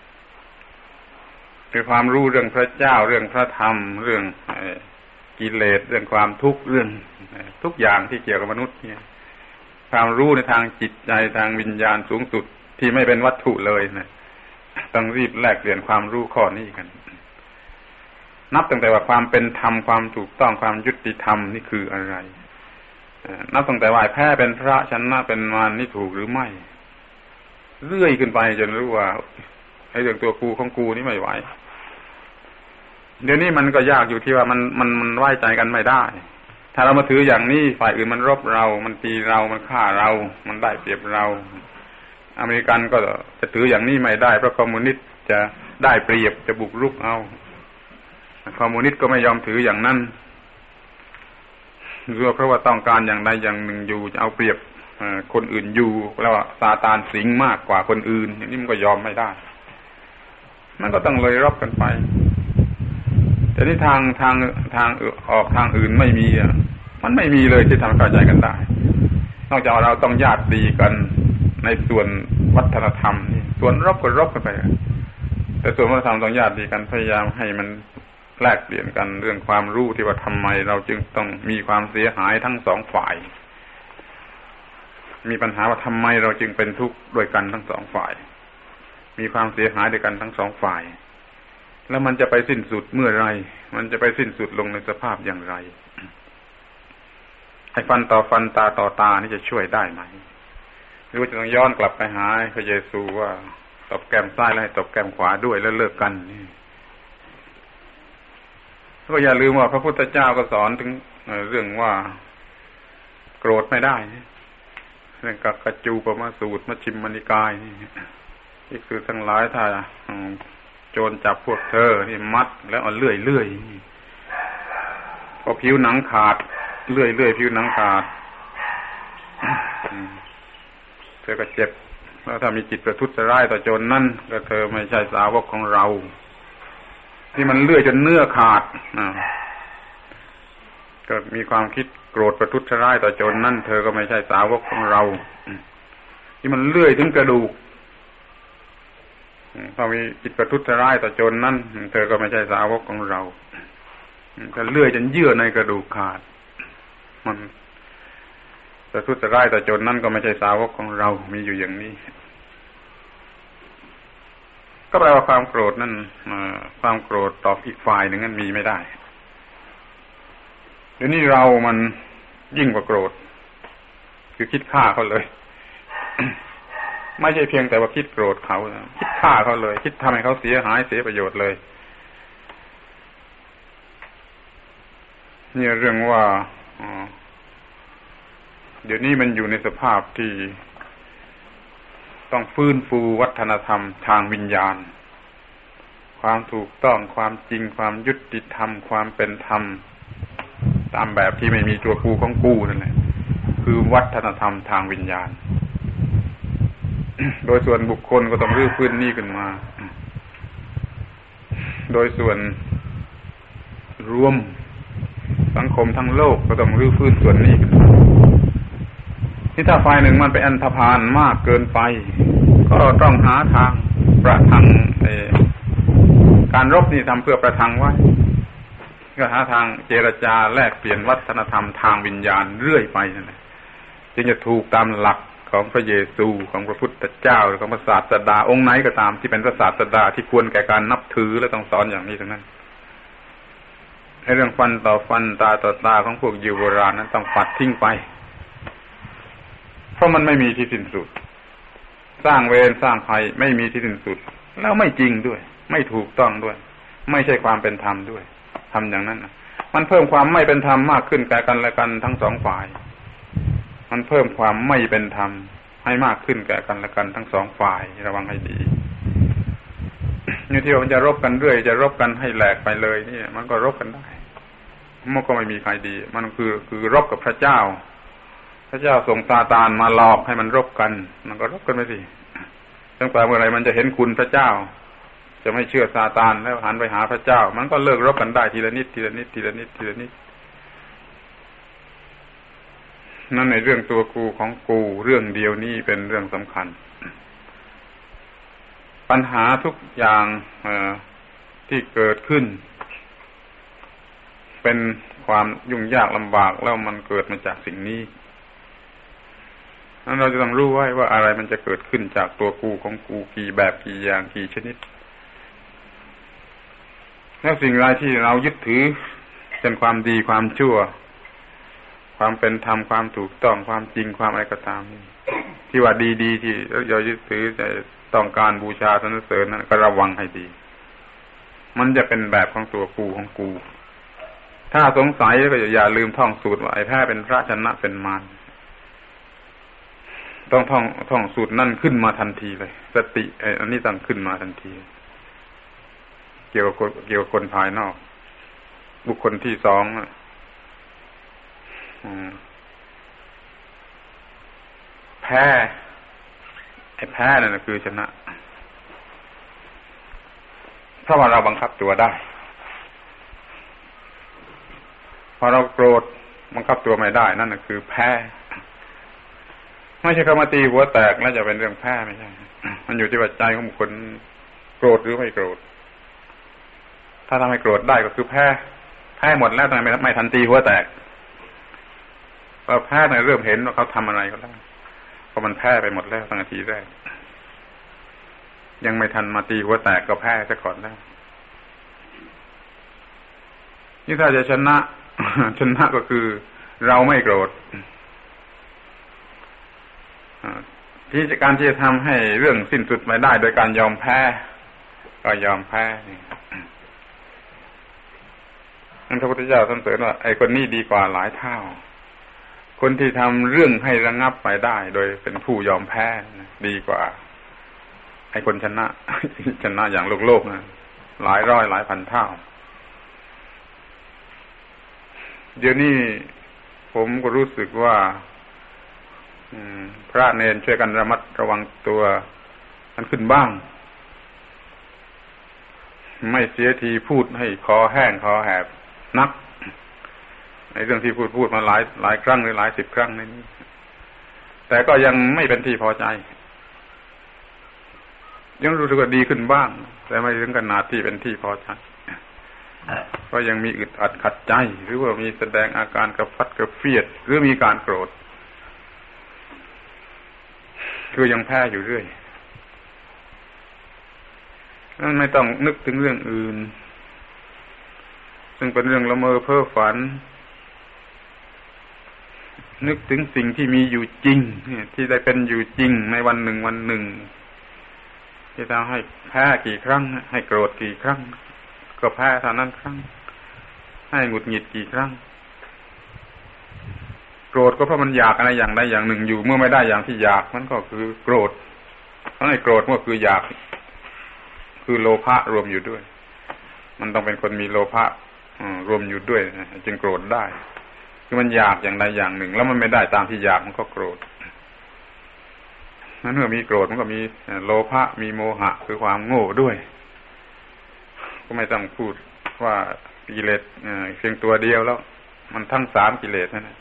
คือความรู้เรื่องพระเจ้าเรื่องพระธรรมเรื่องกิเลสเรื่องความทุกข์เรื่องทุกอย่างที่เกี่ยวกับมนุษย์เนี่ยความรู้ในทางจิตใจทางวิญญาณสูงสุดที่ไม่เป็นวัตถุเลยนะต้องรีบแลกเปลี่ยนความรู้ข้อนี้กันนับตั้งแต่ว่าความเป็นธรรมความถูกต้องความยุติธรรมนี่คืออะไรนับตั้งแต่ว่าแพ้เป็นพระชนะเป็นมารนี่ถูกหรือไม่เรื่อยขึ้นไปจนรู้ว่าไอ้เรื่องตัวกูของกูนี่ไม่ไหวเดี๋ยวนี้มันก็ยากอยู่ที่ว่ามันมันมันไว้ใจกันไม่ได้ถ้าเรามาถืออย่างนี้ฝ่ายอื่นมันรบเรามันตีเรามันฆ่าเรามันได้เปรียบเราอเมริกันก็จะถืออย่างนี้ไม่ได้เพราะคอมมิวนิสต์จะได้เปรียบจะบุกรุกเอาคอมมิวนิสต์ก็ไม่ยอมถืออย่างนั้นเพราะว่าต้องการอย่างใดอย่างหนึ่งอยู่จะเอาเปรียบคนอื่นอยู่แล้วว่าซาตานสิงมากกว่าคนอื่นอย่างนี้มันก็ยอมไม่ได้มันก็ต้องเลยรบกันไปแต่นี่ทางทางทางออกทางอื่นไม่มีอ่ะมันไม่มีเลยที่ทำให้เข้าใจกันได้นอกจากเราต้องญาติดีกันในส่วนวัฒนธรรมนี่ส่วนรบก็รบกันไปแต่ส่วนวัฒนธรรมต้องญาติดีกันพยายามให้มันแลกเปลี่ยนกันเรื่องความรู้ที่ว่าทำไมเราจึงต้องมีความเสียหายทั้งสองฝ่ายมีปัญหาว่าทำไมเราจึงเป็นทุกข์ด้วยกันทั้งสองฝ่ายมีความเสียหายด้วยกันทั้งสองฝ่ายแล้วมันจะไปสิ้นสุดเมื่อไรมันจะไปสิ้นสุดลงในสภาพอย่างไรไอ้ฟันต่อฟันตาต่อตานี่จะช่วยได้ไหมหรือว่าจะต้องย้อนกลับไปหาพระเยซูว่าตบแก้มซ้ายแล้วให้ตบแก้มขวาด้วยแล้วเลิกกันนี่ก็อย่าลืมว่าพระพุทธเจ้าก็สอนถึงเรื่องว่าโกรธไม่ได้เรื่องกักจูปมาสูตรมัชฌิมนิกายนี่นี่คือทั้งหลายถ้าโจรจับพวกเธอที่มัดแล้วเอาเลื่อยเลื่อยพอผิวหนังขาดเลื่อยเลื่อยผิวหนังขาดเธอก็เจ็บแล้วถ้ามีจิตประทุษร้ายต่อโจรนั่นก็เธอไม่ใช่สาวกของเราที่มันเลื่อยจนเนื้อขาดก็มีความคิดโกรธประทุษร้ายต่อโจรนั่นเธอก็ไม่ใช่สาวกของเราที่มันเลื่อยถึงกระดูกถ้ามีจิตประทุษร้ายต่อโจรนั่นเธอก็ไม่ใช่สาวกของเราถ้าเลื่อยจนเยื่อในกระดูกขาดมันประทุษร้ายต่อโจรนั่นก็ไม่ใช่สาวกของเรามีอยู่อย่างนี้ก็แปลว่าความโกรธนั่นความโกรธต่ออีกฝ่ายหนึ่งนั้นมีไม่ได้เดี๋ยวนี้เรามันยิ่งกว่าโกรธคือคิดฆ่าเขาเลย ไม่ใช่เพียงแต่ว่าคิดโกรธเขาคิดฆ่าเขาเลยคิดทำให้เขาเสียหายเสียประโยชน์เลยนี่เรื่องว่าเดี๋ยวนี้มันอยู่ในสภาพที่ต้องฟื้นฟูวัฒนธรรมทางวิญญาณความถูกต้องความจริงความยุติธรรมความเป็นธรรมตามแบบที่ไม่มีตัวกูของกูนั่นแหละคือวัฒนธรรมทางวิญญาณ โดยส่วนบุคคลก็ต้องรื้อฟื้นนี่ขึ้นมาโดยส่วนรวมสังคมทั้งโลกก็ต้องรื้อฟื้นส่วนนี้ขึ้นมาที่ถ้าฝ่ายหนึ่งมันไปอันธพาลมากเกินไปก็ต้องหาทางประทังการรบนี่ทำเพื่อประทังไว้ก็หาทางเจรจาแลกเปลี่ยนวัฒนธรรมทางวิญญาณเรื่อยไปนั่นแหละจึงจะถูกตามหลักของพระเยซูของพระพุทธเจ้าหรือของพระศาสดาองค์ไหนก็ตามที่เป็นพระศาสดาที่ควรแก่การนับถือและต้องสอนอย่างนี้ทั้งนั้นให้เรื่องฟันต่อฟันตาต่อตาของพวกยิวโบราณนั้นต้องปัดทิ้งไปเพราะมันไม่มีที่สิ้นสุดสร้างเวรสร้างภัยไม่มีที่สิ้นสุดแล้วไม่จริงด้วยไม่ถูกต้องด้วยไม่ใช่ความเป็นธรรมด้วยทำอย่างนั้นนะมันเพิ่มความไม่เป็นธรรมมากขึ้นแก่กันและกันทั้งสองฝ่ายมันเพิ่มความไม่เป็นธรรมให้มากขึ้นแก่กันและกันทั้งสองฝ่ายระวังให้ดีนี่ที่มันจะรบกันเรื่อยจะรบกันให้แหลกไปเลยนี่มันก็รบกันได้มันก็ไม่มีใครดีมันคือคือรบกับพระเจ้าพระเจ้าส่งซาตานมาหลอกให้มันรบกันมันก็รบกันไปสิตั้งแต่เมื่อไรมันจะเห็นคุณพระเจ้าจะไม่เชื่อซาตานแล้วหันไปหาพระเจ้ามันก็เลิกรบกันได้ทีละนิดทีละนิดทีละนิดทีละนิดนั่นในเรื่องตัวกูของกูเรื่องเดียวนี้เป็นเรื่องสำคัญปัญหาทุกอย่างที่เกิดขึ้นเป็นความยุ่งยากลำบากแล้วมันเกิดมาจากสิ่งนี้นั้นเราจะต้องรู้ไว้ว่าอะไรมันจะเกิดขึ้นจากตัวกูของกูกี่แบบกี่อย่างกี่ชนิดแล้วสิ่งใดที่เรายึดถือเป็นความดีความชั่วความเป็นธรรมความถูกต้องความจริงความอะไรก็ตามที่ว่าดีๆที่เรายึดถือจะต้องการบูชาสรรเสริญนั้นก็ระวังให้ดีมันจะเป็นแบบของตัวกูของกูถ้าสงสัยก็อย่าลืมท่องสูตรว่าไอ้แพ้เป็นพระชนะเป็นมารต้องท่องท่องสูตรนั่นขึ้นมาทันทีเลยสติไอ้อันนี้ต้องขึ้นมาทันทีเกี่ยวกับเกี่ยวกับคนภายนอกบุคคลที่สองแพ้ไอ้แพ้นั่นคือชนะเพราะว่าเราบังคับตัวได้พอเราโกรธบังคับตัวไม่ได้นั่นคือแพ้ไม่ใช่คำว่าตีหัวแตกแล้วจะเป็นเรื่องแพ้ไม่ใช่มันอยู่ที่ว่าใจของบุคคลโกรธหรือไม่โกรธถ้าทำให้โกรธได้ก็คือแพ้แพ้หมดแล้วทำไมไม่ทันตีหัวแตกพอแพ้ในเริ่มเห็นว่าเขาทำอะไรก็ได้เพราะมันแพ้ไปหมดแล้วตั้งแต่ทีแรกยังไม่ทันมาตีหัวแตกก็แพ้ซะก่อนแล้วนี่ถ้าจะชนะชนะก็คือเราไม่โกรธที่การที่จะทำให้เรื่องสิ้นสุดไปได้โดยการยอมแพ้ก็ยอมแพ้นั่นพระพุทธเจ้าท่านเสริญว่าไอ้คนนี้ดีกว่าหลายเท่าคนที่ทำเรื่องให้ระงับไปได้โดยเป็นผู้ยอมแพ้ดีกว่าไอ้คนชนะชนะอย่างโลกโลกนะหลายร้อยหลายพันเท่าเดี๋ยวนี้ผมก็รู้สึกว่าพระเนรช่วยกันระมัดระวังตัวมันขึ้นบ้างไม่เสียทีพูดให้คอแห้งคอแหบนักในเรื่องที่พูดพูดมาหลายหลายครั้งหรือหลายสิบครั้งในนี้แต่ก็ยังไม่เป็นที่พอใจยังรู้สึกว่าดีขึ้นบ้างแต่ไม่ถึงขนาดที่เป็นที่พอใจก็ยังมีอึดอัดขัดใจหรือว่ามีแสดงอาการกระฟัดกระเฟียดหรือมีการโกรธคือยังแพ้อยู่เรื่อยนั่นไม่ต้องนึกถึงเรื่องอื่นซึ่งเป็นเรื่องละเมอเพ้อฝันนึกถึงสิ่งที่มีอยู่จริงที่ได้เป็นอยู่จริงในวันหนึ่งวันหนึ่งที่ทำให้แพ้กี่ครั้งให้โกรธกี่ครั้งก็แพ้เท่านั้นครั้งให้หงุดหงิดกี่ครั้งโกรธก็เพราะมันอยากอะไรอย่างใดอย่างหนึ่งอยู่เมื่อไม่ได้อย่างที่อยากมันก็คือโกรธเพราะไอ้โกรธมันก็คืออยากคือโลภะรวมอยู่ด้วยมันต้องเป็นคนมีโลภะรวมอยู่ด้วยจึงโกรธได้คือมันอยากอย่างใดอย่างหนึ่งแล้วมันไม่ได้ตามที่อยากมันก็โกรธนั้นเมื่อมีโกรธมันก็มีโลภะมีโมหะคือความโง่ด้วยก็ไม่ต้องพูดว่ากิเลสเพียงตัวเดียวแล้วมันทั้งสามกิเลสนั่นแหละ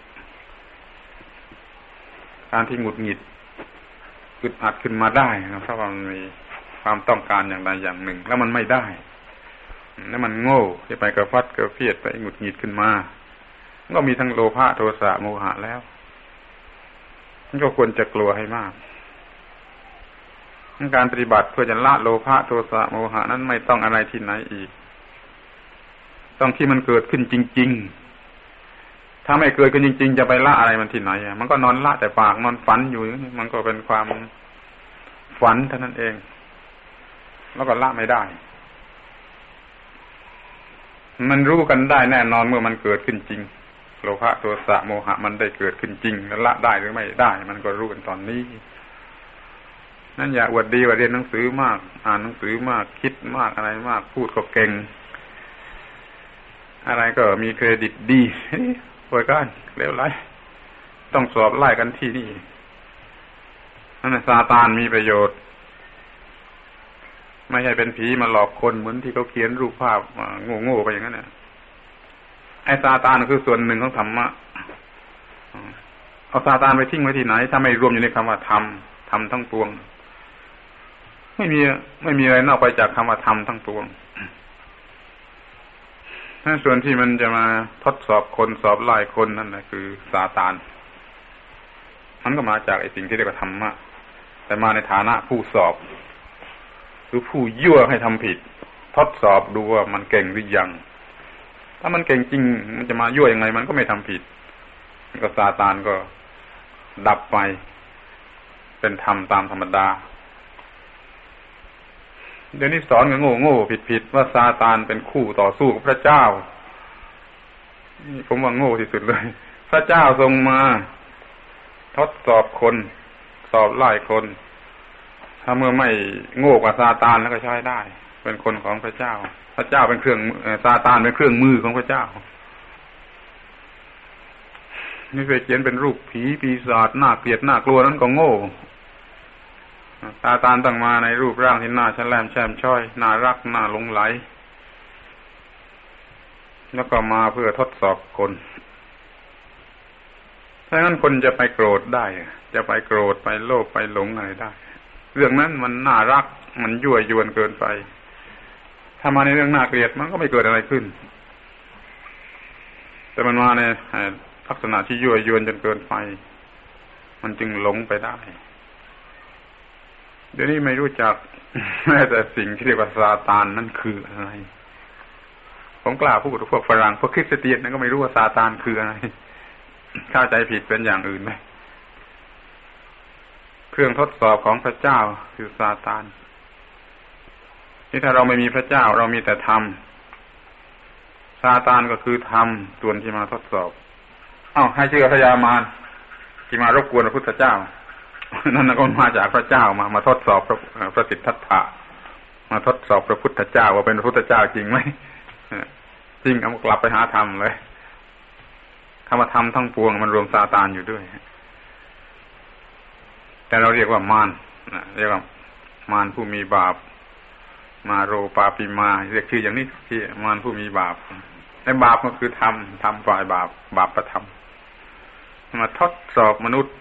การที่หงุดหงิดอึดอัดขึ้นมาได้เพราะว่ามันมีความต้องการอย่างใดอย่างหนึ่งแล้วมันไม่ได้แล้วมันโง่จะไปกระฟัดกระเฟียดไปหงุดหงิดขึ้นมาก็มีทั้งโลภะโทสะโมหะแล้วมันก็ควรจะกลัวให้มากการปฏิบัติเพื่อจะละโลภะโทสะโมหะนั้นไม่ต้องอะไรที่ไหนอีกต้องที่มันเกิดขึ้นจริงๆถ้าไม่เกิดขึ้นจริงๆจะไปละอะไรมันที่ไหนมันก็นอนละแต่ปากนอนฝันอยู่มันก็เป็นความฝันเท่านั้นเองแล้วก็ละไม่ได้มันรู้กันได้แน่นอนเมื่อมันเกิดขึ้นจริงโลภะโทสะโมหะมันได้เกิดขึ้นจริงแล้วละได้หรือไม่ได้มันก็รู้กันตอนนี้นั่นอย่าอวดดีว่าเรียนหนังสือมากอ่านหนังสือมากคิดมากอะไรมากพูดก็เก่งอะไรก็มีเครดิตดีโวยกันเลวไหลต้องสอบไล่กันที่นี่นั่นซาตานมีประโยชน์ไม่ใช่เป็นผีมาหลอกคนเหมือนที่เขาเขียนรูปภาพโง่ๆไปอย่างนั้นน่ะไอ้ซาตานคือส่วนหนึ่งของธรรมะเอาซาตานไปทิ้งไว้ที่ไหนถ้าไม่รวมอยู่ในคำว่าธรรมธรรมทั้งปวงไม่มีไม่มีอะไรนอกไปจากคำว่าธรรมทั้งปวงนั่นส่วนที่มันจะมาทดสอบคนสอบไล่คนนั่นแหละคือซาตานมันก็มาจากไอ้สิ่งที่เรียกว่าธรรมะแต่มาในฐานะผู้สอบหรือผู้ยั่วให้ทำผิดทดสอบดูว่ามันเก่งหรือยังถ้ามันเก่งจริงมันจะมายั่วยังไงมันก็ไม่ทำผิดก็ซาตานก็ดับไปเป็นธรรมตามธรรมดาเดี๋ยวนี้สอนกันโง่โง่ผิดผิดว่าซาตานเป็นคู่ต่อสู้กับพระเจ้านี่ผมว่าโง่ที่สุดเลยพระเจ้าทรงมาทดสอบคนสอบไล่คนถ้าเมื่อไม่โง่กว่าซาตานแล้วก็ใช้ได้เป็นคนของพระเจ้าพระเจ้าเป็นเครื่องซาตานเป็นเครื่องมือของพระเจ้านี่ไปเขียนเป็นรูปผีปีศาจน่าเกลียดน่ากลัวนั้นก็โง่ซาตานตั้งมาในรูปร่างที่น่าแฉลมแช่มช้อยน่ารักน่าหลงไหลแล้วก็มาเพื่อทดสอบคนถ้างั้นคนจะไปโกรธได้จะไปโกรธไปโลภไปหลงอะไรได้เรื่องนั้นมันน่ารักมันยั่วยวนเกินไปถ้ามาในเรื่องน่าเกลียดมันก็ไม่เกิดอะไรขึ้นแต่มันมาในลักษณะที่ยั่วยวนจนเกินไปมันจึงหลงไปได้เดี๋ยวนี้ไม่รู้จักแม้แต่สิ่งที่เรียกว่าซาตานนั่นคืออะไรผมกล้าพูดกับพวกฝรั่งพวกคริสเตียนนั่นก็ไม่รู้ว่าซาตานคืออะไรเข้าใจผิดเป็นอย่างอื่นไหมเครื่องทดสอบของพระเจ้าคือซาตานนี่ถ้าเราไม่มีพระเจ้าเรามีแต่ธรรมซาตานก็คือธรรมส่วนที่มาทดสอบเอ้าให้เชื่อพญามารที่มารบกวนพระพุทธเจ้านั่นก็มาจากพระเจ้ามามาทดสอบพระพระสิทธัตถะมาทดสอบพระพุทธเจ้าว่าเป็นพระพุทธเจ้าจริงไหมจริงเอากลับไปหาธรรมเลยคำว่าธรรมทั้งปวงมันรวมซาตานอยู่ด้วยแต่เราเรียกว่ามารเรียกว่ามารผู้มีบาปมาโรปาปิมาเรียกชื่ออย่างนี้ที่มารผู้มีบาปไอ้บาปก็คือธรรมธรรมฝ่ายบาปบาปประธรรมมาทดสอบมนุษย์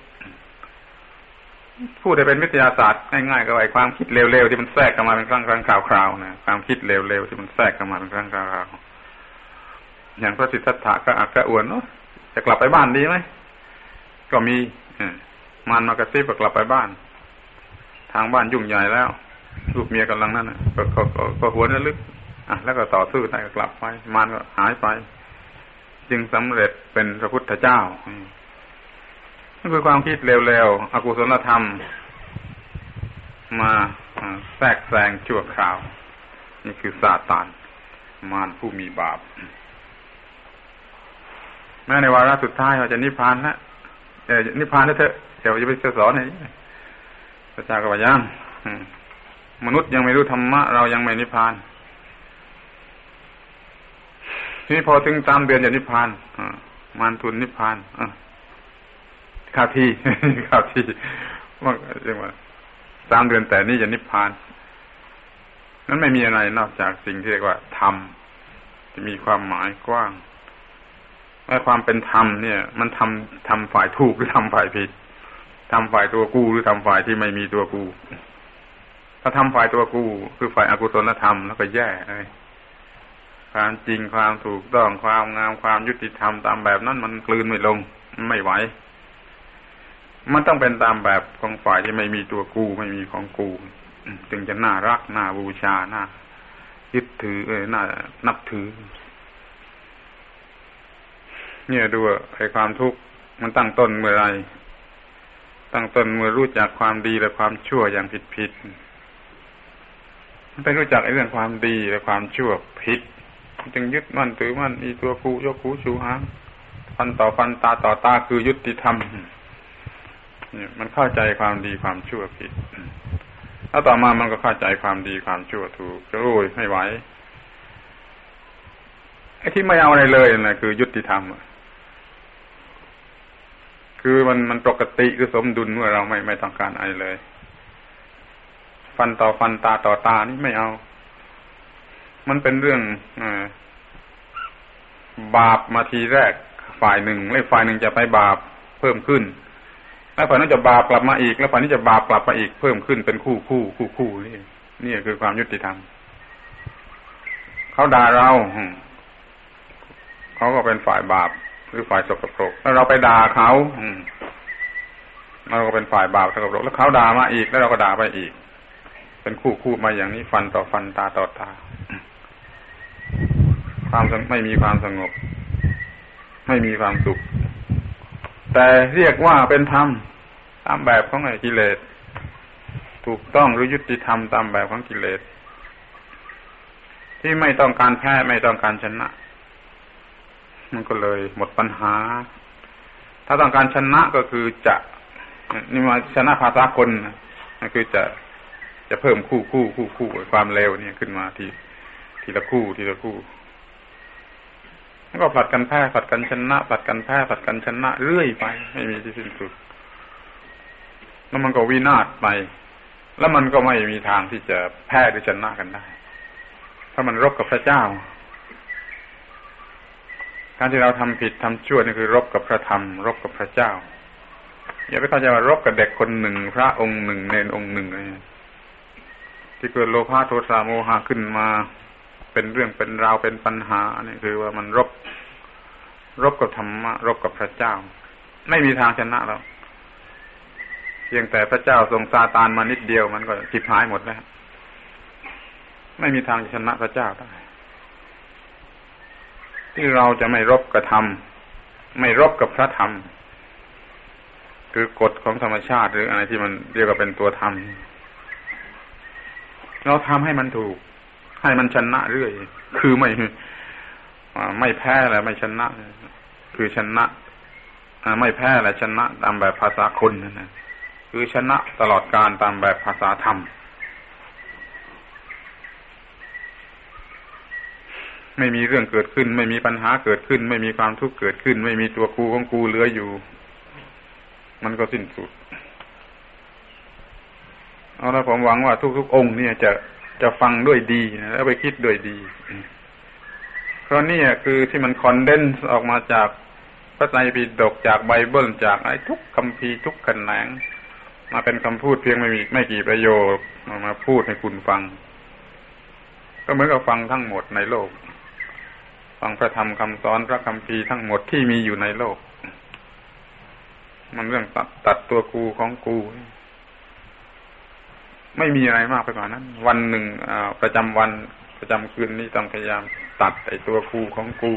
พูดได้เป็นวิทยาศาสตร์ง่ายๆก็ไอ้ความคิดเร็วๆที่มันแทรกเข้ามาเป็นครั้งครั้งคราวๆนะความคิดเร็วๆที่มันแทรกเข้ามาเป็นครั้งคราวๆอย่างพระสิทธัตถะก็อักกระอ่วนเนาะจะกลับไปบ้านดีไหมก็มีมันมากระซิบว่ากลับไปบ้านทางบ้านยุ่งใหญ่แล้วลูกเมียกำลังนั่นน่ะก็ก็ก็หัวระลึกอ่ะแล้วก็ต่อสู้ได้ก็กลับไปมันก็หายไปจึงสำเร็จเป็นพระพุทธเจ้านี่คือความคิดเร็วๆอกุศลธรรมมาแทรกแซงชั่วคราวนี่คือซาตานมารผู้มีบาปแม้ในวาระสุดท้ายเราจะนิพพานแล้วเออนิพพานแล้วเถอะเดี๋ยวจะไปสอนให้พระเจ้าก็ว่ายังมนุษย์ยังไม่รู้ธรรมะเรายังไม่นิพพานทีนี้พอถึงสามเดือนจะนิพพานมารทุนนิพพานข้าวที่ข้าวที่ว่าเรียกว่าสามเดือนแต่นี้จะนิพพานนั้นไม่มีอะไรนอกจากสิ่งที่เรียกว่าธรรมจะมีความหมายกว้างไอ้ความเป็นธรรมเนี่ยมันทำทำฝ่ายถูกหรือทำฝ่ายผิดทำฝ่ายตัวกูหรือทำฝ่ายที่ไม่มีตัวกูถ้าทำฝ่ายตัวกูคือฝ่ายอกุศลธรรมแล้วก็แย่เลยความจริงความถูกต้องความงามความยุติธรรมตามแบบนั้นมันกลืนไม่ลงไม่ไหวมันต้องเป็นตามแบบของฝ่ายที่ไม่มีตัวกูไม่มีของกูจึงจะน่ารักน่าบูชาน่ายึดถือเออน่านับถือเนี่ยดูไอ้ความทุกข์มันตั้งต้นเมื่อไรตั้งต้นเมื่อรู้จักความดีและความชั่วอย่างผิดๆมันเป็นรู้จักไอ้เรื่องความดีและความชั่วผิดจึงยึดมั่นถือมั่นมีตัวกูยกหูชูหางฟันต่อฟันตาต่อตาคือยุติธรรมเนี่ยมันเข้าใจความดีความชั่วผิดแล้วต่อมามันก็เข้าใจความดีความชั่วถูกจะรู้ไม่ไหวไอ้ที่ไม่เอาอะไรเลยนะคือยุติธรรมคือมันมันปกติคือสมดุลเมื่อเราไม่ไม่ต้องการอะไรเลยฟันต่อฟันตาต่อตานี่ไม่เอามันเป็นเรื่องบาปมาทีแรกฝ่ายหนึ่งแล้วฝ่ายหนึ่งจะไปบาปเพิ่มขึ้นแล้วฝ่ายนั้นจะบาปกลับมาอีกแล้วฝ่ายนี้จะบาปกลับมาอีกเพิ่มขึ้นเป็นคู่คู่คู่คู่นี่นี่คือความยุติธรรมเขาด่าเราเขาก็เป็นฝ่ายบาปหรือฝ่ายสกปรกแล้วเราไปด่าเขาเราก็เป็นฝ่ายบาปเท่ากับโลกแล้วเขาด่ามาอีกแล้วเราก็ด่าไปอีกเป็นคู่คู่มาอย่างนี้ฟันต่อฟันตาต่อตาความไม่มีความสงบไม่มีความสุขแต่เรียกว่าเป็นธรรมตามแบบของไอ้กิเลสถูกต้องหรือยุติธรรมตามแบบของกิเลสที่ไม่ต้องการแพ้ไม่ต้องการชนะมันก็เลยหมดปัญหาถ้าต้องการชนะก็คือจะนี่มาชนะภาษาคนนั่นคือจะจะเพิ่มคู่คู่คู่คู่ความเร็วเนี่ยขึ้นมาทีทีละคู่ทีละคู่แล้วก็ผลัดกันแพ้ผลัดกันชนะผลัดกันแพ้ผลัดกันชนะเรื่อยไปไม่มีที่สิ้นสุดแล้วมันก็วินาศไปแล้วมันก็ไม่มีทางที่จะแพ้หรือชนะกันได้ถ้ามันรบกับพระเจ้าการที่เราทำผิดทำชั่วนี่คือรบกับพระธรรมรบกับพระเจ้าอย่าไปเข้าใจว่ารบกับเด็กคนหนึ่งพระองค์หนึ่งเนรองค์หนึ่งที่เกิดโลภะโทสะโมหะขึ้นมาเป็นเรื่องเป็นราวเป็นปัญหานี่คือว่ามันรบรบกับธรรมะรบกับพระเจ้าไม่มีทางชนะแล้วเพียงแต่พระเจ้าทรงซาตานมานิดเดียวมันก็ฉิบหายหมดแล้วไม่มีทางชนะพระเจ้าได้ที่เราจะไม่รบกับธรรมไม่รบกับพระธรรมคือกฎของธรรมชาติหรืออะไรที่มันเรียกว่าเป็นตัวธรรมเราทำให้มันถูกให้มันชนะเรื่อยคือไม่ไม่แพ้และไม่ชนะคือชนะไม่แพ้และชนะตามแบบภาษาคนนั่นนะคือชนะตลอดกาลตามแบบภาษาธรรมไม่มีเรื่องเกิดขึ้นไม่มีปัญหาเกิดขึ้นไม่มีความทุกข์เกิดขึ้นไม่มีตัวกูของกูเหลืออยู่มันก็สิ้นสุดเอาละผมหวังว่าทุกๆองค์เนี่ยจะจะฟังด้วยดีนะแล้วไปคิดด้วยดีเพราะนี่คือที่มันคอนเดนซ์ออกมาจากพระไตรปิฎกจากไบเบิลจากไอ้ทุกคัมภีร์ทุกแขนงมาเป็นคำพูดเพียงไม่มีไม่กี่ประโยคมาพูดให้คุณฟังก็เหมือนกับฟังทั้งหมดในโลกฟังพระธรรมคำสอนพระคัมภีร์ทั้งหมดที่มีอยู่ในโลกมันเรื่องตัดตัดตัวกูของกูไม่มีอะไรมากไปกว่านั้นวันหนึ่งประจำวันประจำคืนนี้ต้องพยายามตัดไอ้ตัวกูของกู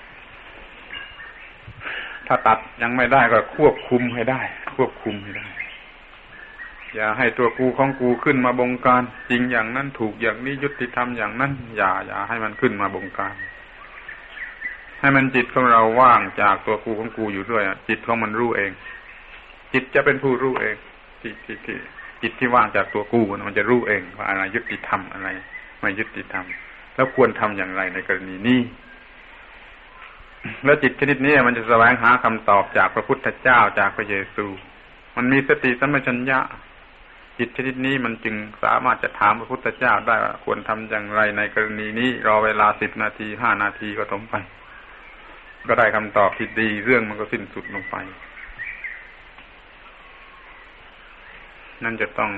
ถ้าตัดยังไม่ได้ก็ควบคุมให้ได้ควบคุมให้ได้อย่าให้ตัวกูของกูขึ้นมาบงการจริงอย่างนั้นถูกอย่างนี้ยุติธรรมอย่างนั้นอย่าอย่าให้มันขึ้นมาบงการให้มันจิตของเราว่างจากตัวกูของกูอยู่ด้วยจิตของมันรู้เองจิตจะเป็นผู้รู้เองที่ที่ที่จิตที่ว่างจากตัวกูมันจะรู้เองว่าอะไรยุติธรรมอะไรไม่ยุติธรรมแล้วควรทำอย่างไรในกรณีนี้แล้วจิตชนิดนี้มันจะแสวงหาคำตอบจากพระพุทธเจ้าจากพระเยซูมันมีสติสัมปชัญญะจิตชนิดนี้มันจึงสามารถจะถามพระพุทธเจ้าได้ว่าควรทำอย่างไรในกรณีนี้รอเวลาสิบนาทีห้านาทีก็ถมไปก็ได้คำตอบที่ดีเรื่องมันก็สิ้นสุดลงไปนั่นจะต้อง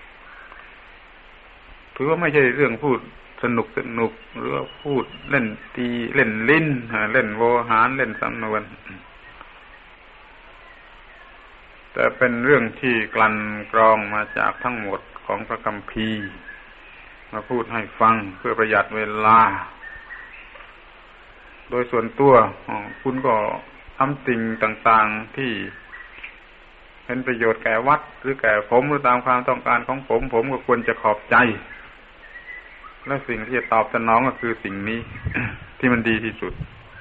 ถือว่าไม่ใช่เรื่องพูดสนุกสนุกหรือว่าพูดเล่นตีเล่นลิ้นเล่นโวหารเล่นสำนวนแต่เป็นเรื่องที่กลั่นกรองมาจากทั้งหมดของพระคัมภีร์มาพูดให้ฟังเพื่อประหยัดเวลาโดยส่วนตัวคุณก็ทำสิ่งต่างๆที่เป็นประโยชน์แก่วัดหรือแก่ผมหรือตามความต้องการของผมผมก็ควรจะขอบใจและสิ่งที่จะตอบสนองก็คือสิ่งนี้ ที่มันดีที่สุด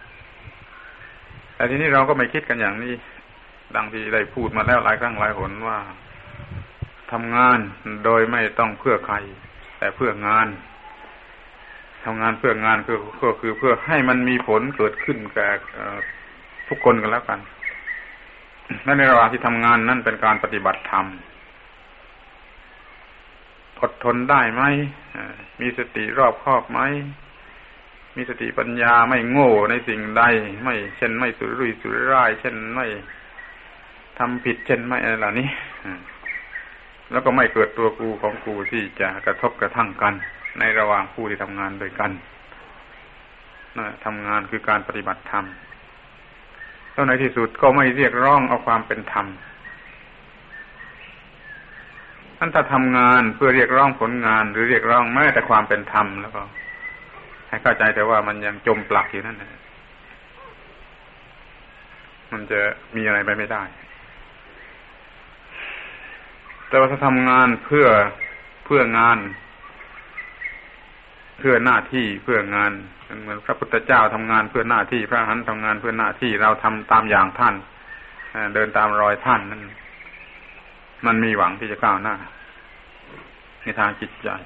แต่ทีนี้เราก็ไม่คิดกันอย่างนี้ดังที่ได้พูดมาแล้วหลายครั้งหลายหนว่าทำงานโดยไม่ต้องเพื่อใครแต่เพื่องานทำงานเพื่องานคือก็คือเพื่อให้มันมีผลเกิดขึ้นแก่ทุกคนกันแล้วกันและในระหว่างที่ทำงานนั่นเป็นการปฏิบัติธรรมอดทนได้ไหมมีสติรอบคอบไหมมีสติปัญญาไม่โง่ในสิ่งใดไม่เช่นไม่สุรุ่ยสุร่ายเช่นไม่ทำผิดเช่นไม่อะไรเหล่านี้แล้วก็ไม่เกิดตัวกูของกูที่จะกระทบกระทั่งกันในระหว่างผู้ที่ทำงานด้วยกันทำงานคือการปฏิบัติธรรมแล้วในที่สุดก็ไม่เรียกร้องเอาความเป็นธรรมท่านถ้าทำงานเพื่อเรียกร้องผลงานหรือเรียกร้องแม้แต่ความเป็นธรรมแล้วก็ให้เข้าใจแต่ว่ามันยังจมปลักอยู่นั่นแหละมันจะมีอะไรไปไม่ได้แต่ว่าถ้าทำงานเพื่อเพื่องานเพื่อหน้าที่เพื่องานเหมือนพระพุทธเจ้าทำงานเพื่อหน้าที่พระอรหันต์ทำงานเพื่อหน้าที่เราทำตามอย่างท่านเดินตามรอยท่านนั่นมันมีหวังที่จะก้าวหน้าในทางจิตใจ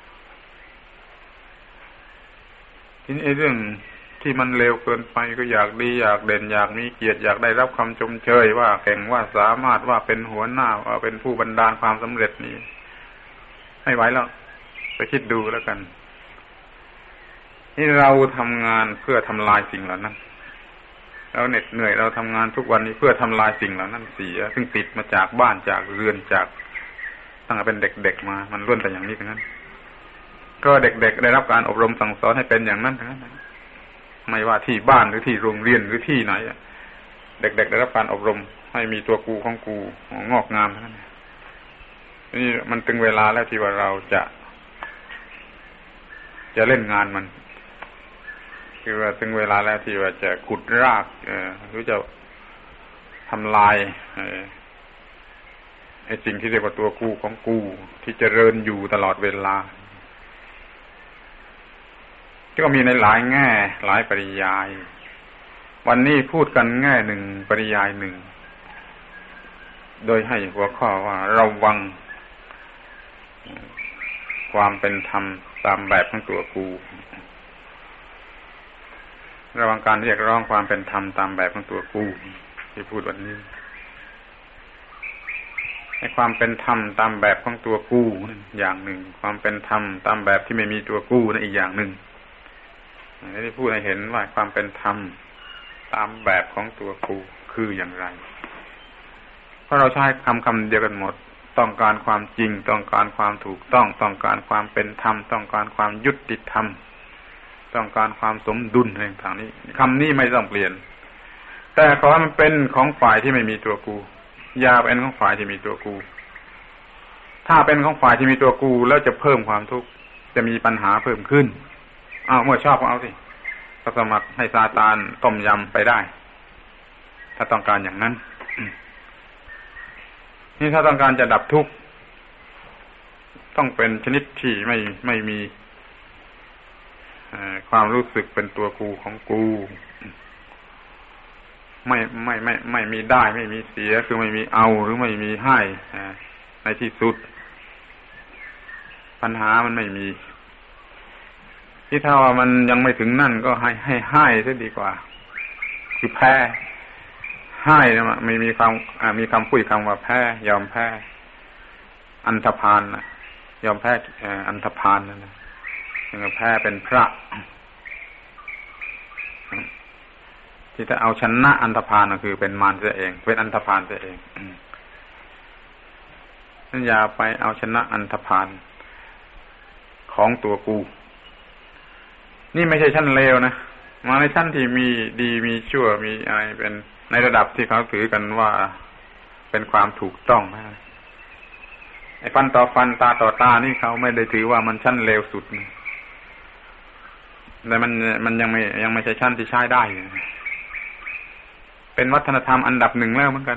ทีนี้เรื่องที่มันเลวเกินไปก็อยากดีอยากเด่นอยากมีเกียรติอยากได้รับคำชมเชยว่าเก่งว่าสามารถว่าเป็นหัวหน้าว่าเป็นผู้บันดาลความสำเร็จนี่ไม่ไหวแล้วไปคิดดูแล้วกันนี่เราทำงานเพื่อทำลายสิ่งเหล่านั้นเราเหน็ดเหนื่อยเราทำงานทุกวันนี้เพื่อทำลายสิ่งเหล่านั้นเสียซึ่งติดมาจากบ้านจากเรือนจากตั้งแต่เป็นเด็กๆมามันล้วนแต่อย่างนี้ทั้งนั้นก็เด็กๆได้รับการอบรมสั่งสอนให้เป็นอย่างนั้นทั้งนั้นไม่ว่าที่บ้านหรือที่โรงเรียนหรือที่ไหนเด็กๆได้รับการอบรมให้มีตัวกูของกูงอกงามทั้งนั้นนี่มันถึงเวลาแล้วที่ว่าเราจะจะเล่นงานมันคือว่าถึงเวลาแล้วที่ว่าจะขุดรากเอ่อหรือจะทำลายไอ้สิ่งที่เรียกว่าตัวกูของกูที่เจริญอยู่ตลอดเวลาก็มีในหลายแง่หลายปริยายวันนี้พูดกันแง่หนึ่งปริยายหนึ่งโดยให้หัวข้อว่าระวังความเป็นธรรมตามแบบของตัวกูระวังการเรียกร้องความเป็นธรรมตามแบบของตัวกูที่พูดวันนี้ให้ความเป็นธรรมตามแบบของตัวกูอย่างหนึ่งความเป็นธรรมตามแบบที่ไม่มีตัวกูนั่นอีกอย่างหนึ่งที่พูดให้เห็นว่าความเป็นธรรมตามแบบของตัวกูคืออย่างไรเพราะเราใช้คำคำเดียวกันหมดต้องการความจริงต้องการความถูกต้องต้องการความเป็นธรรมต้องการความยุติธรรมต้องการความสมดุลอะไรต่างๆนี้คำนี้ไม่ต้องเปลี่ยนแต่ขอให้มันเป็นของฝ่ายที่ไม่มีตัวกูอย่าเป็นของฝ่ายที่มีตัวกูถ้าเป็นของฝ่ายที่มีตัวกูแล้วจะเพิ่มความทุกข์จะมีปัญหาเพิ่มขึ้นอ้าวเมื่อชอบก็เอาสิก็สมัครให้ซาตานต้มยำไปได้ถ้าต้องการอย่างนั้นนี่ถ้าต้องการจะดับทุกข์ต้องเป็นชนิดที่ไม่ไม่มีความรู้สึกเป็นตัวกูของกูไม่ไม่ไม่ไม่มีได้ไม่มีเสียคือไม่มีเอาหรือไม่มีให้ในที่สุดปัญหามันไม่มีที่ถ้าว่ามันยังไม่ถึงนั่นก็ให้ให้ให้ซะดีกว่าคือแพ้ให้นะไม่มีความมีคำพูดคำว่าแพ้ยอมแพ้อันธพาลนะยอมแพ้อันธพาลนั่นนะยังแพ้เป็นพระที่จะเอาชนะอันธพาลก็คือเป็นมารเสียเองเป็นอันธพาลเสียเองนั่นอย่าไปเอาชนะอันธพาลของตัวกูนี่ไม่ใช่ชั้นเลวนะมาในชั้นที่มีดีมีชั่วมีอะไรเป็นในระดับที่เขาถือกันว่าเป็นความถูกต้องนะไอ้ฟันต่อฟันตาต่อตานี่เขาไม่ได้ถือว่ามันชั้นเลวสุดนะแต่มันมันยังไม่ยังไม่ใช่ชั้นที่ใช้ได้เป็นวัฒนธรรมอันดับหนึ่งแล้วเหมือนกัน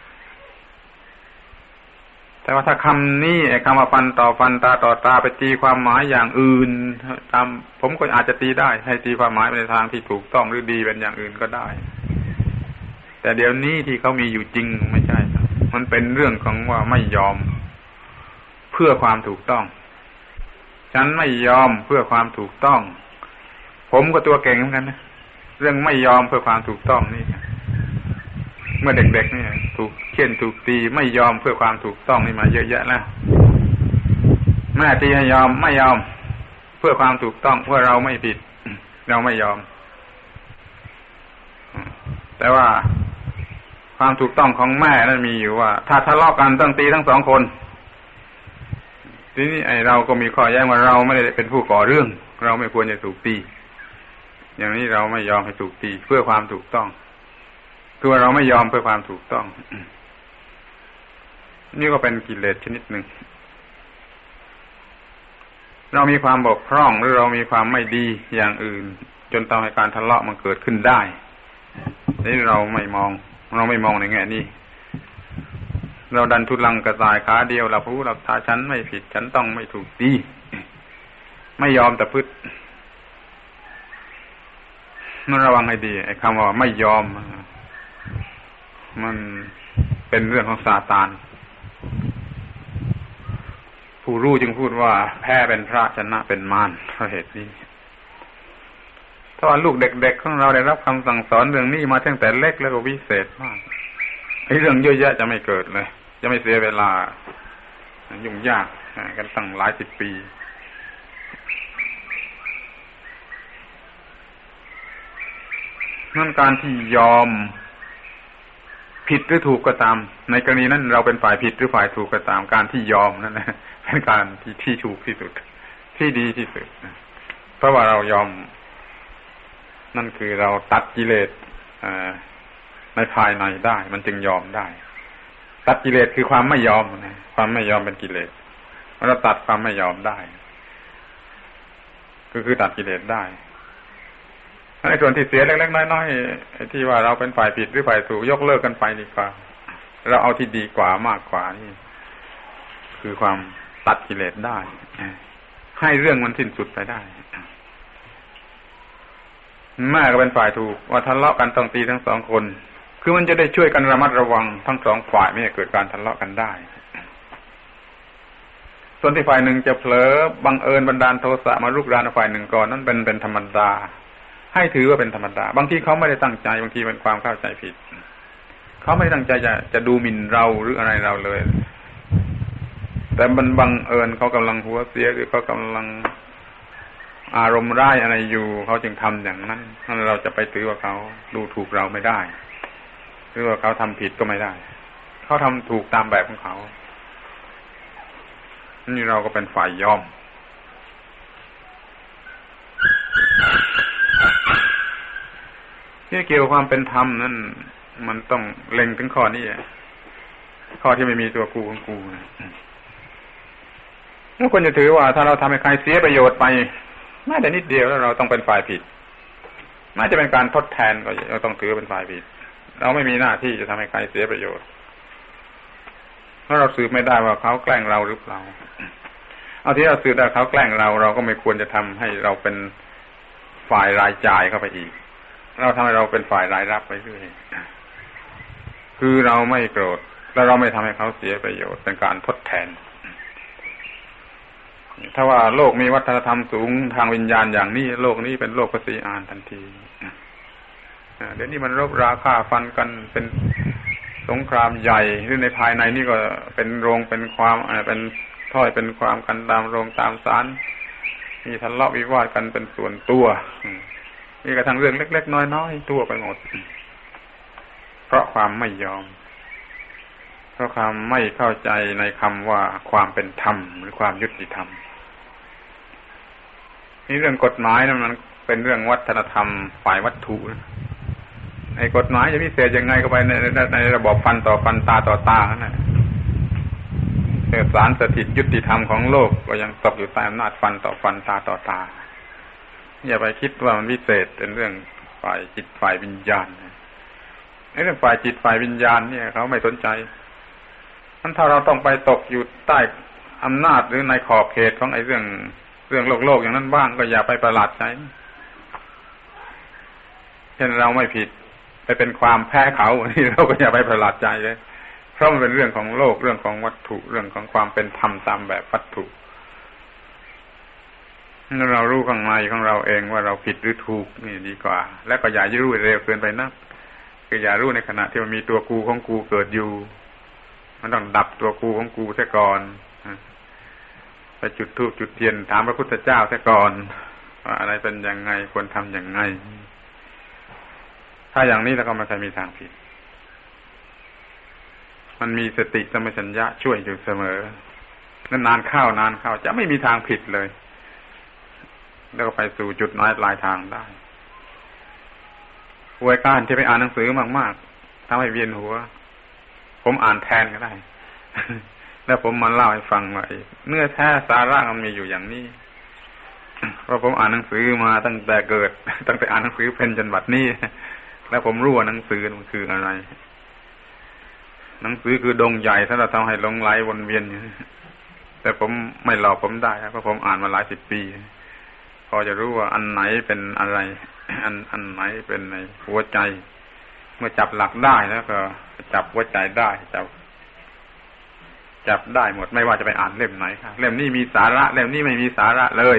แต่ว่าถ้าคำนี้ไอ้คำว่าฟันต่อฟันตาต่อตาไปตีความหมายอย่างอื่นตามผมก็อาจจะตีได้ให้ตีความหมายไปในทางที่ถูกต้องหรือดีเป็นอย่างอื่นก็ได้แต่เดี๋ยวนี้ที่เขามีอยู่จริงไม่ใช่มันเป็นเรื่องของว่าไม่ยอมเพื่อความถูกต้องฉันไม่ยอมเพื่อความถูกต้องผมก็ตัวเก่งเหมือนกันนะเรื่องไม่ยอมเพื่อความถูกต้องนี่เมื่อเด็กๆนี่ถูกเฆี่ยนถูกตีไม่ยอมเพื่อความถูกต้องนี่มาเยอะแยะแล้วแม่ตีให้ยอมไม่ยอมเพื่อความถูกต้องเพื่อเราไม่ผิดเราไม่ยอมแต่ว่าความถูกต้องของแม่นั้นมีอยู่ว่าถ้าทะเลาะกันต้องตีทั้งสองคนทีนี้ไอ้เราก็มีข้อแย้งว่าเราไม่ได้เป็นผู้ก่อเรื่องเราไม่ควรจะถูกตีอย่างนี้เราไม่ยอมให้ถูกตีเพื่อความถูกต้องคือเราไม่ยอมเพื่อความถูกต้องนี่ก็เป็นกิเลสชนิดหนึ่งเรามีความบกพร่องหรือเรามีความไม่ดีอย่างอื่นจนทำให้การทะเลาะมันเกิดขึ้นได้นี่เราไม่มองเราไม่มองในแง่นี้เราดันทุลังกระต่ายขาเดียวเราพูดเราถ้าฉันไม่ผิดฉันต้องไม่ถูกตีไม่ยอมแต่พึ่งนั่นระวังให้ดีไอ้คำว่าไม่ยอมมันเป็นเรื่องของซาตานผู้รู้จึงพูดว่าแพ้เป็นพระชนะเป็นมารเพราะเหตุนี้ถ้าว่าลูกเด็กๆของเราได้รับคำสั่งสอนเรื่องนี้มาตั้งแต่เล็กแล้วก็วิเศษมากไอ้เรื่องเยอะแยะจะไม่เกิดเลยจะไม่เสียเวลายุ่งยากกันตั้งหลายสิบปีนั่นการที่ยอมผิดหรือถูกก็ตามในกรณีนั้นเราเป็นฝ่ายผิดหรือฝ่ายถูกก็ตามการที่ยอมนั่นแหละเป็นการที่ที่ถูกที่สุดที่ดีที่สุดเพราะว่าเรายอมนั่นคือเราตัดกิเลสในภายในได้มันจึงยอมได้ตัดกิเลสคือความไม่ยอมนะความไม่ยอมเป็นกิเลสเราตัดความไม่ยอมได้ก็คือตัดกิเลสได้ในส่วนที่เสียเล็กๆน้อยๆที่ว่าเราเป็นฝ่ายผิดหรือฝ่ายถูกยกเลิกกันไปดีกว่าเราเอาที่ดีกว่ามากกว่านี่คือความตัดกิเลสได้ให้เรื่องมันสิ้นสุดไปได้แม่ก็เป็นฝ่ายถูกว่าทะเลาะกันต้องตีทั้งสองคนคือมันจะได้ช่วยกันระมัดระวังทั้งสองฝ่ายไม่ให้เกิดการทะเลาะกันได้ส่วนที่ฝ่ายหนึ่งจะเผลอบังเอิญบันดาลโทสะมาลุกรานฝ่ายหนึ่งก่อนนั้นเป็นเป็นธรรมดาให้ถือว่าเป็นธรรมดาบางทีเขาไม่ได้ตั้งใจบางทีเป็นความเข้าใจผิดเขาไม่ได้ตั้งใจจะจะดูหมิ่นเราหรืออะไรเราเลยแต่มันบังเอิญเขากำลังหัวเสียหรือเขากำลังอารมณ์ร้ายอะไรอยู่เขาจึงทำอย่างนั้นนั่นเราจะไปถือว่าเขาดูถูกเราไม่ได้หรือว่าเขาทำผิดก็ไม่ได้เขาทำถูกตามแบบของเขานี่เราก็เป็นฝ่ายยอมที่เกี่ยวกับความเป็นธรรมนั่นมันต้องเล็งถึงข้อนี้ข้อที่ไม่มีตัวกูของกูนะแล้วควรจะถือว่าถ้าเราทำให้ใครเสียประโยชน์ไปแม้แต่นิดเดียวแล้วเราต้องเป็นฝ่ายผิดแม้จะเป็นการทดแทนก็เราต้องถือเป็นฝ่ายผิดเราไม่มีหน้าที่จะทำให้ใครเสียประโยชน์เพราะเราสืบไม่ได้ว่าเขาแกล้งเราหรือเปล่าเอาที่เราสืบได้เขาแกล้งเราเราก็ไม่ควรจะทำให้เราเป็นฝ่ายรายจ่ายเข้าไปอีกเราทำให้เราเป็นฝ่ายรายรับไปเรื่อยคือเราไม่โกรธแล้วเราไม่ทำให้เขาเสียประโยชน์เป็นการทดแทนถ้าว่าโลกมีวัฒนธรรมสูงทางวิญญาณอย่างนี้โลกนี้เป็นโลกภาษีอานทันทีเดี๋ยวนี้มันรบราฆ่าฟันกันเป็นสงครามใหญ่หรือในภายในนี่ก็เป็นโรงเป็นความเป็นถ้อยเป็นความกันตามโรงตามศาลมีทะเลาะวิวาทกันเป็นส่วนตัวมีกระทั่งเรื่องเล็กๆน้อยๆตัวไปหมดเพราะความไม่ยอมเพราะความไม่เข้าใจในคำว่าความเป็นธรรมหรือความยุติธรรมนี่เรื่องกฎหมายนะมันเป็นเรื่องวัฒนธรรมฝ่ายวัตถุไอ้กฎหมายจะพิเศษยังไงก็ไปในในระบบฟันต่อฟันตาต่อตานั่นแหละศาลสถิตยุติธรรมของโลกก็ยังตกอยู่ใต้อำนาจฟันต่อฟันตาต่อตาอย่าไปคิดว่ามันพิเศษเป็นเรื่องฝ่ายจิตฝ่ายวิญญาณไอ้เรื่องฝ่ายจิตฝ่ายวิญญาณเนี่ยเขาไม่สนใจนั้นถ้าเราต้องไปตกอยู่ใต้อำนาจหรือในขอบเขตของไอ้เรื่องเรื่องโลกโลกอย่างนั้นบ้างก็อย่าไปประหลาดใจเช่นเราไม่ผิดไปเป็นความแพ้เขานี่เราก็อย่าไปประหลาดใจเลยเพราะมันเป็นเรื่องของโลกเรื่องของวัตถุเรื่องของความเป็นธรรมตามแบบวัตถุเรารู้ข้างในของเราเองว่าเราผิดหรือถูกนี่ดีกว่าและก็อย่ารู้เร็วเกินไปนักคืออย่ารู้ในขณะที่มันมีตัวกูของกูเกิดอยู่มันต้องดับตัวกูของกูเสียก่อนไปจุดธูปจุดเทียนถามพระพุทธเจ้าเสียก่อนว่าอะไรเป็นยังไงควรทำอย่างไงถ้าอย่างนี้แล้วก็ไม่เคยมีทางผิดมันมีสติสัมปชัญญะช่วยอยู่เสมอนานเข้านานเข้าจะไม่มีทางผิดเลยแล้วก็ไปสู่จุดหมายปลายทางได้ป่วยการที่ไปอ่านหนังสือมากๆทำให้เวียนหัวผมอ่านแทนก็ได้ แล้วผมมาเล่าให้ฟังว่าเนื้อแท้สาระมันมีอยู่อย่างนี้เพราะผมอ่านหนังสือมาตั้งแต่เกิดตั้งแต่อ่านหนังสือเพนจนบัดนี้แล้วผมรู้ว่าหนังสือมันคืออะไรหนังสือคือดงใหญ่ถ้าเราทำให้หลงไหลวนเวียนแต่ผมไม่หลอกผมได้เพราะผมอ่านมาหลายสิบปีพอจะรู้ว่าอันไหนเป็นอะไรอันอันไหนเป็นในหัวใจเมื่อจับหลักได้แล้วก็จับหัวใจได้จับจับได้หมดไม่ว่าจะไปอ่านเล่มไหนครับเล่มนี้มีสาระเล่มนี้ไม่มีสาระเลย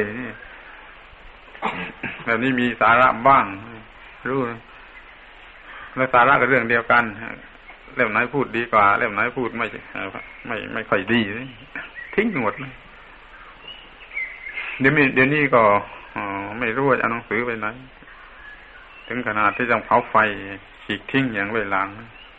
เล่มนี้มีสาระบ้างรู้แล้วสาระก็เรื่องเดียวกันเล่มไหนพูดดีกว่าเล่มไหนพูดไม่ไม่ไม่ค่อยดีทิ้งหมดเลยเดี๋ยวนี้เดี๋ยวนี้ก็ไม่รู้ว่าเอาหนังสือไปไหนถึงขนาดที่ต้องเผาไฟฉีกทิ้งอย่างเวลา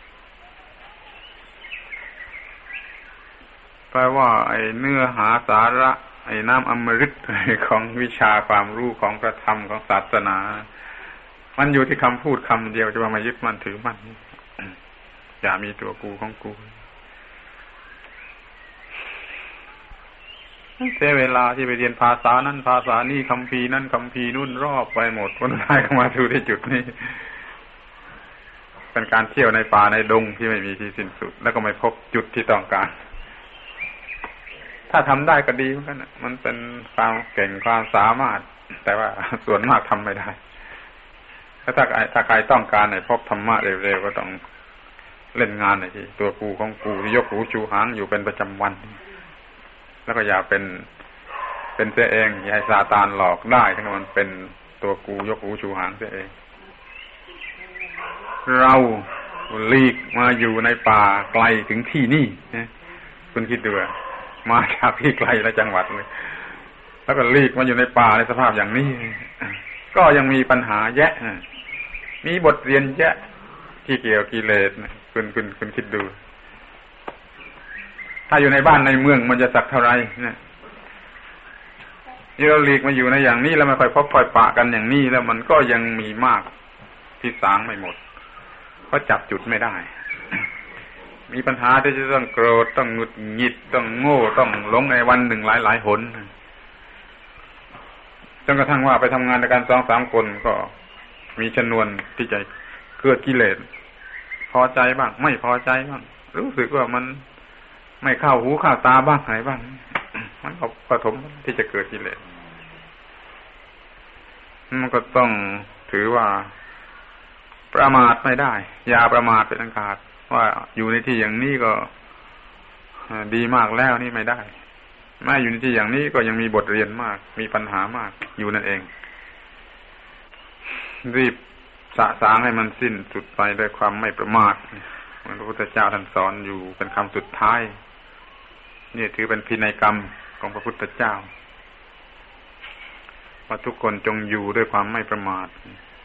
แปลว่าไอ้เนื้อหาสาระไอ้น้ำอมฤตของวิชาความรู้ของพระธรรมของศาสนามันอยู่ที่คำพูดคำเดียวจะว่ามายึดมั่นถือมั่นอย่ามีตัวกูของกูเสียเวลาที่ไปเรียนภาษานั้นภาษานี่คัมภีร์นั่นคัมภีร์นู่นรอบไปหมดวันท้ายก็มาถึงที่จุดนี้เป็นการเที่ยวในป่าในดงที่ไม่มีที่สิ้นสุดแล้วก็ไม่พบจุดที่ต้องการถ้าทำได้ก็ดีเหมือนกันมันเป็นความเก่งความสามารถแต่ว่าส่วนมากทำไม่ได้ถ้าถ้าใครต้องการให้พบธรรมะเร็วๆก็ต้องเล่นงานไอ้ที่ตัวกูของกูที่ยกหูชูหางอยู่เป็นประจำวันแล้วก็อย่าเป็นเป็นเสียเองอย่าให้ซาตานหลอกได้ถ้ามันเป็นตัวกูยกหูชูหางเสียเองเราหลีกมาอยู่ในป่าไกลถึงที่นี่คุณคิดดูมาจากที่ไกลและจังหวัดเลยแล้วก็หลีกมาอยู่ในป่าในสภาพอย่างนี้ก็ยังมีปัญหาแยะมีบทเรียนแยะที่เกี่ยวกับกิเลสคุณคุณคุณคิดดูถ้าอยู่ในบ้านในเมืองมันจะสักเท่าไรเนี่ยที่เราหลีกมาอยู่ในอย่างนี้แล้วไม่ค่อยพบค่อยปะกันอย่างนี้แล้วมันก็ยังมีมากที่สางไม่หมดเพราะจับจุดไม่ได้มีปัญหาที่จะต้องโกรธต้องหงุดหงิดต้องโง่ต้องหลงในวันหนึ่งหลายหลายหนจนกระทั่งว่าไปทำงานในการสองสามคนก็มีชนวนที่จะเกิดกิเลสพอใจบ้างไม่พอใจบ้างรู้สึกว่ามันไม่เข้าหูเข้าตาบ้างไหนบ้างมันก็ปฐมที่จะเกิดกิเลสมันก็ต้องถือว่าประมาทไม่ได้อย่าประมาทเป็นอันขาดว่าอยู่ในที่อย่างนี้ก็ดีมากแล้วนี่ไม่ได้แม้อยู่ในที่อย่างนี้ก็ยังมีบทเรียนมากมีปัญหามากอยู่นั่นเองรีบสะสางให้มันสิ้นสุดไปด้วยความไม่ประมาทพระพุทธเจ้าท่านสอนอยู่เป็นคำสุดท้ายนี่ถือเป็นพินัยกรรมของพระพุทธเจ้าว่าทุกคนจงอยู่ด้วยความไม่ประมาท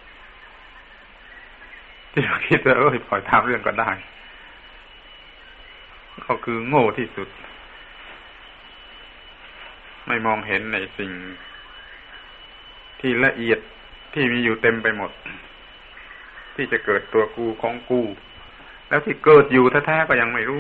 ที่เราคิดว่าเอ้ยปล่อยตามเรื่องก็ได้ก็คือโง่ที่สุดไม่มองเห็นในสิ่งที่ละเอียดที่มีอยู่เต็มไปหมดที่จะเกิดตัวกูของกูแล้วที่เกิดอยู่แท้ๆก็ยังไม่รู้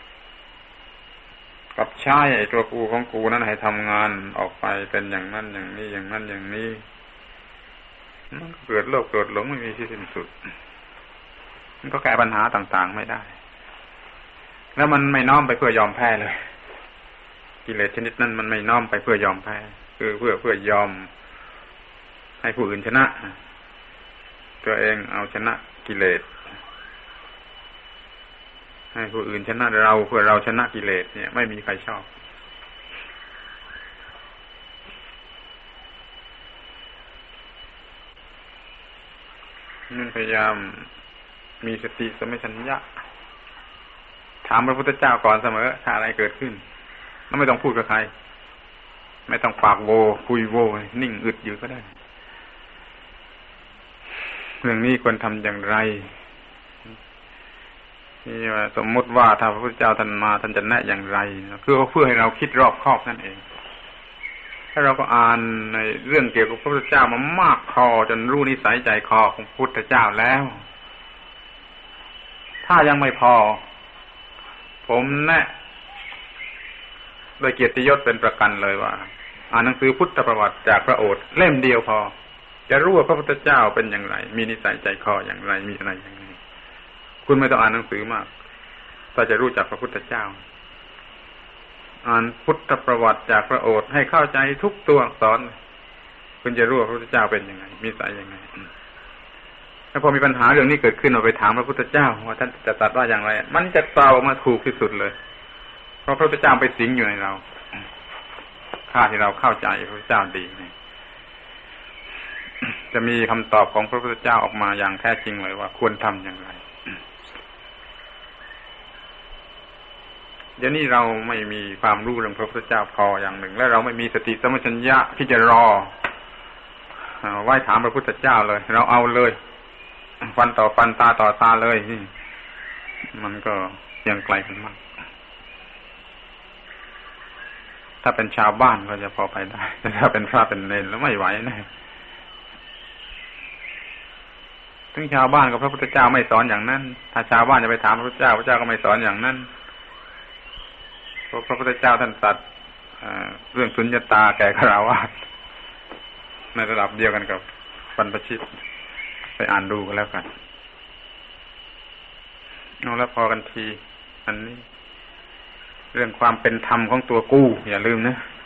กับใช้ไอ้ตัวกูของกูนั้นให้ทำงานออกไปเป็นอย่างนั้นอย่างนี้อย่างนั้นอย่างนี้มันเกิดโลภเกิดหลงไม่มีที่สิ้นสุดมันก็แก้ปัญหาต่างๆไม่ได้แล้วมันไม่น้อมไปเพื่อยอมแพ้เลยกิเลสชนิดนั้นมันไม่น้อมไปเพื่อยอมแพ้คือเพื่อเพื่อยอมให้ผู้อื่นชนะตัวเองเอาชนะกิเลสให้ผู้อื่นชนะเราเพื่อเราชนะกิเลสเนี่ยไม่มีใครชอบมันพยายามมีสติสัมปชัญญะถามพระพุทธเจ้าก่อนเสมอถ้าอะไรเกิดขึ้นแล้วไม่ต้องพูดกับใครไม่ต้องปากโวคุยโวนิ่งอึดอยู่ก็ได้เรื่องนี้ควรทำอย่างไรนี่ว่าสมมติว่าถ้าพระพุทธเจ้าท่านมาท่านจะแนะอย่างไรคือเพื่อให้เราคิดรอบคอบนั่นเองถ้าเราก็อ่านในเรื่องเกี่ยวกับพระพุทธเจ้ามามากพอจนรู้นิสัยใจคอของพระพุทธเจ้าแล้วถ้ายังไม่พอผมแนะโดยเกียรติยศเป็นประกันเลยว่าอ่านหนังสือพุทธประวัติจากพระโอษฐ์เล่มเดียวพอจะรู้ว่าพระพุทธเจ้าเป็นอย่างไรมีนิสัยใจคออย่างไรมีอะไรอย่างไรคุณไม่ต้องอ่านหนังสือมากถ้าจะรู้จักพระพุทธเจ้าอ่านพุทธประวัติจากพระโอษฐ์ให้เข้าใจทุกตัวอักษรคุณจะรู้ว่าพระพุทธเจ้าเป็นยังไงมีนิสัยยังไงถ้าพอมีปัญหาเรื่องนี้เกิดขึ้นเราไปถามพระพุทธเจ้าว่าท่านจะตรัสว่าอย่างไรมันจะตอบมาถูกที่สุดเลยเพราะพระพุทธเจ้าไปสิงอยู่ในเราข้าที่เราเข้าใจพระพุทธเจ้าดีเนี่ยจะมีคำตอบของพระพุทธเจ้าออกมาอย่างแท้จริงเลยว่าควรทำอย่างไรเดี๋ยวนี้เราไม่มีความรู้เรื่องพระพุทธเจ้าพออย่างหนึ่งและเราไม่มีสติสัมปชัญญะที่จะรอไหว้ถามพระพุทธเจ้าเลยเราเอาเลยฟันต่อฟันตาต่อตาเลยนี่มันก็ยังไกลกันมากถ้าเป็นชาวบ้านก็จะพอไปได้แต่ถ้าเป็นพระเป็นเณรแล้วไม่ไหวแน่ถึงชาวบ้านกับพระพุทธเจ้าไม่สอนอย่างนั้นถ้าชาวบ้านจะไปถามพระพุทธเจ้าพระเจ้าก็ไม่สอนอย่างนั้นเพราะพระพุทธเจ้าท่านตรัสเรื่องสุญญตาแก่ฆราวาสในระดับเดียวกันกับบรรพชิตไปอ่านดูกันแล้วกันเอาแล้วพอกันทีอันนี้เรื่องความเป็นธรรมของตัวกู้อย่าลืมนะ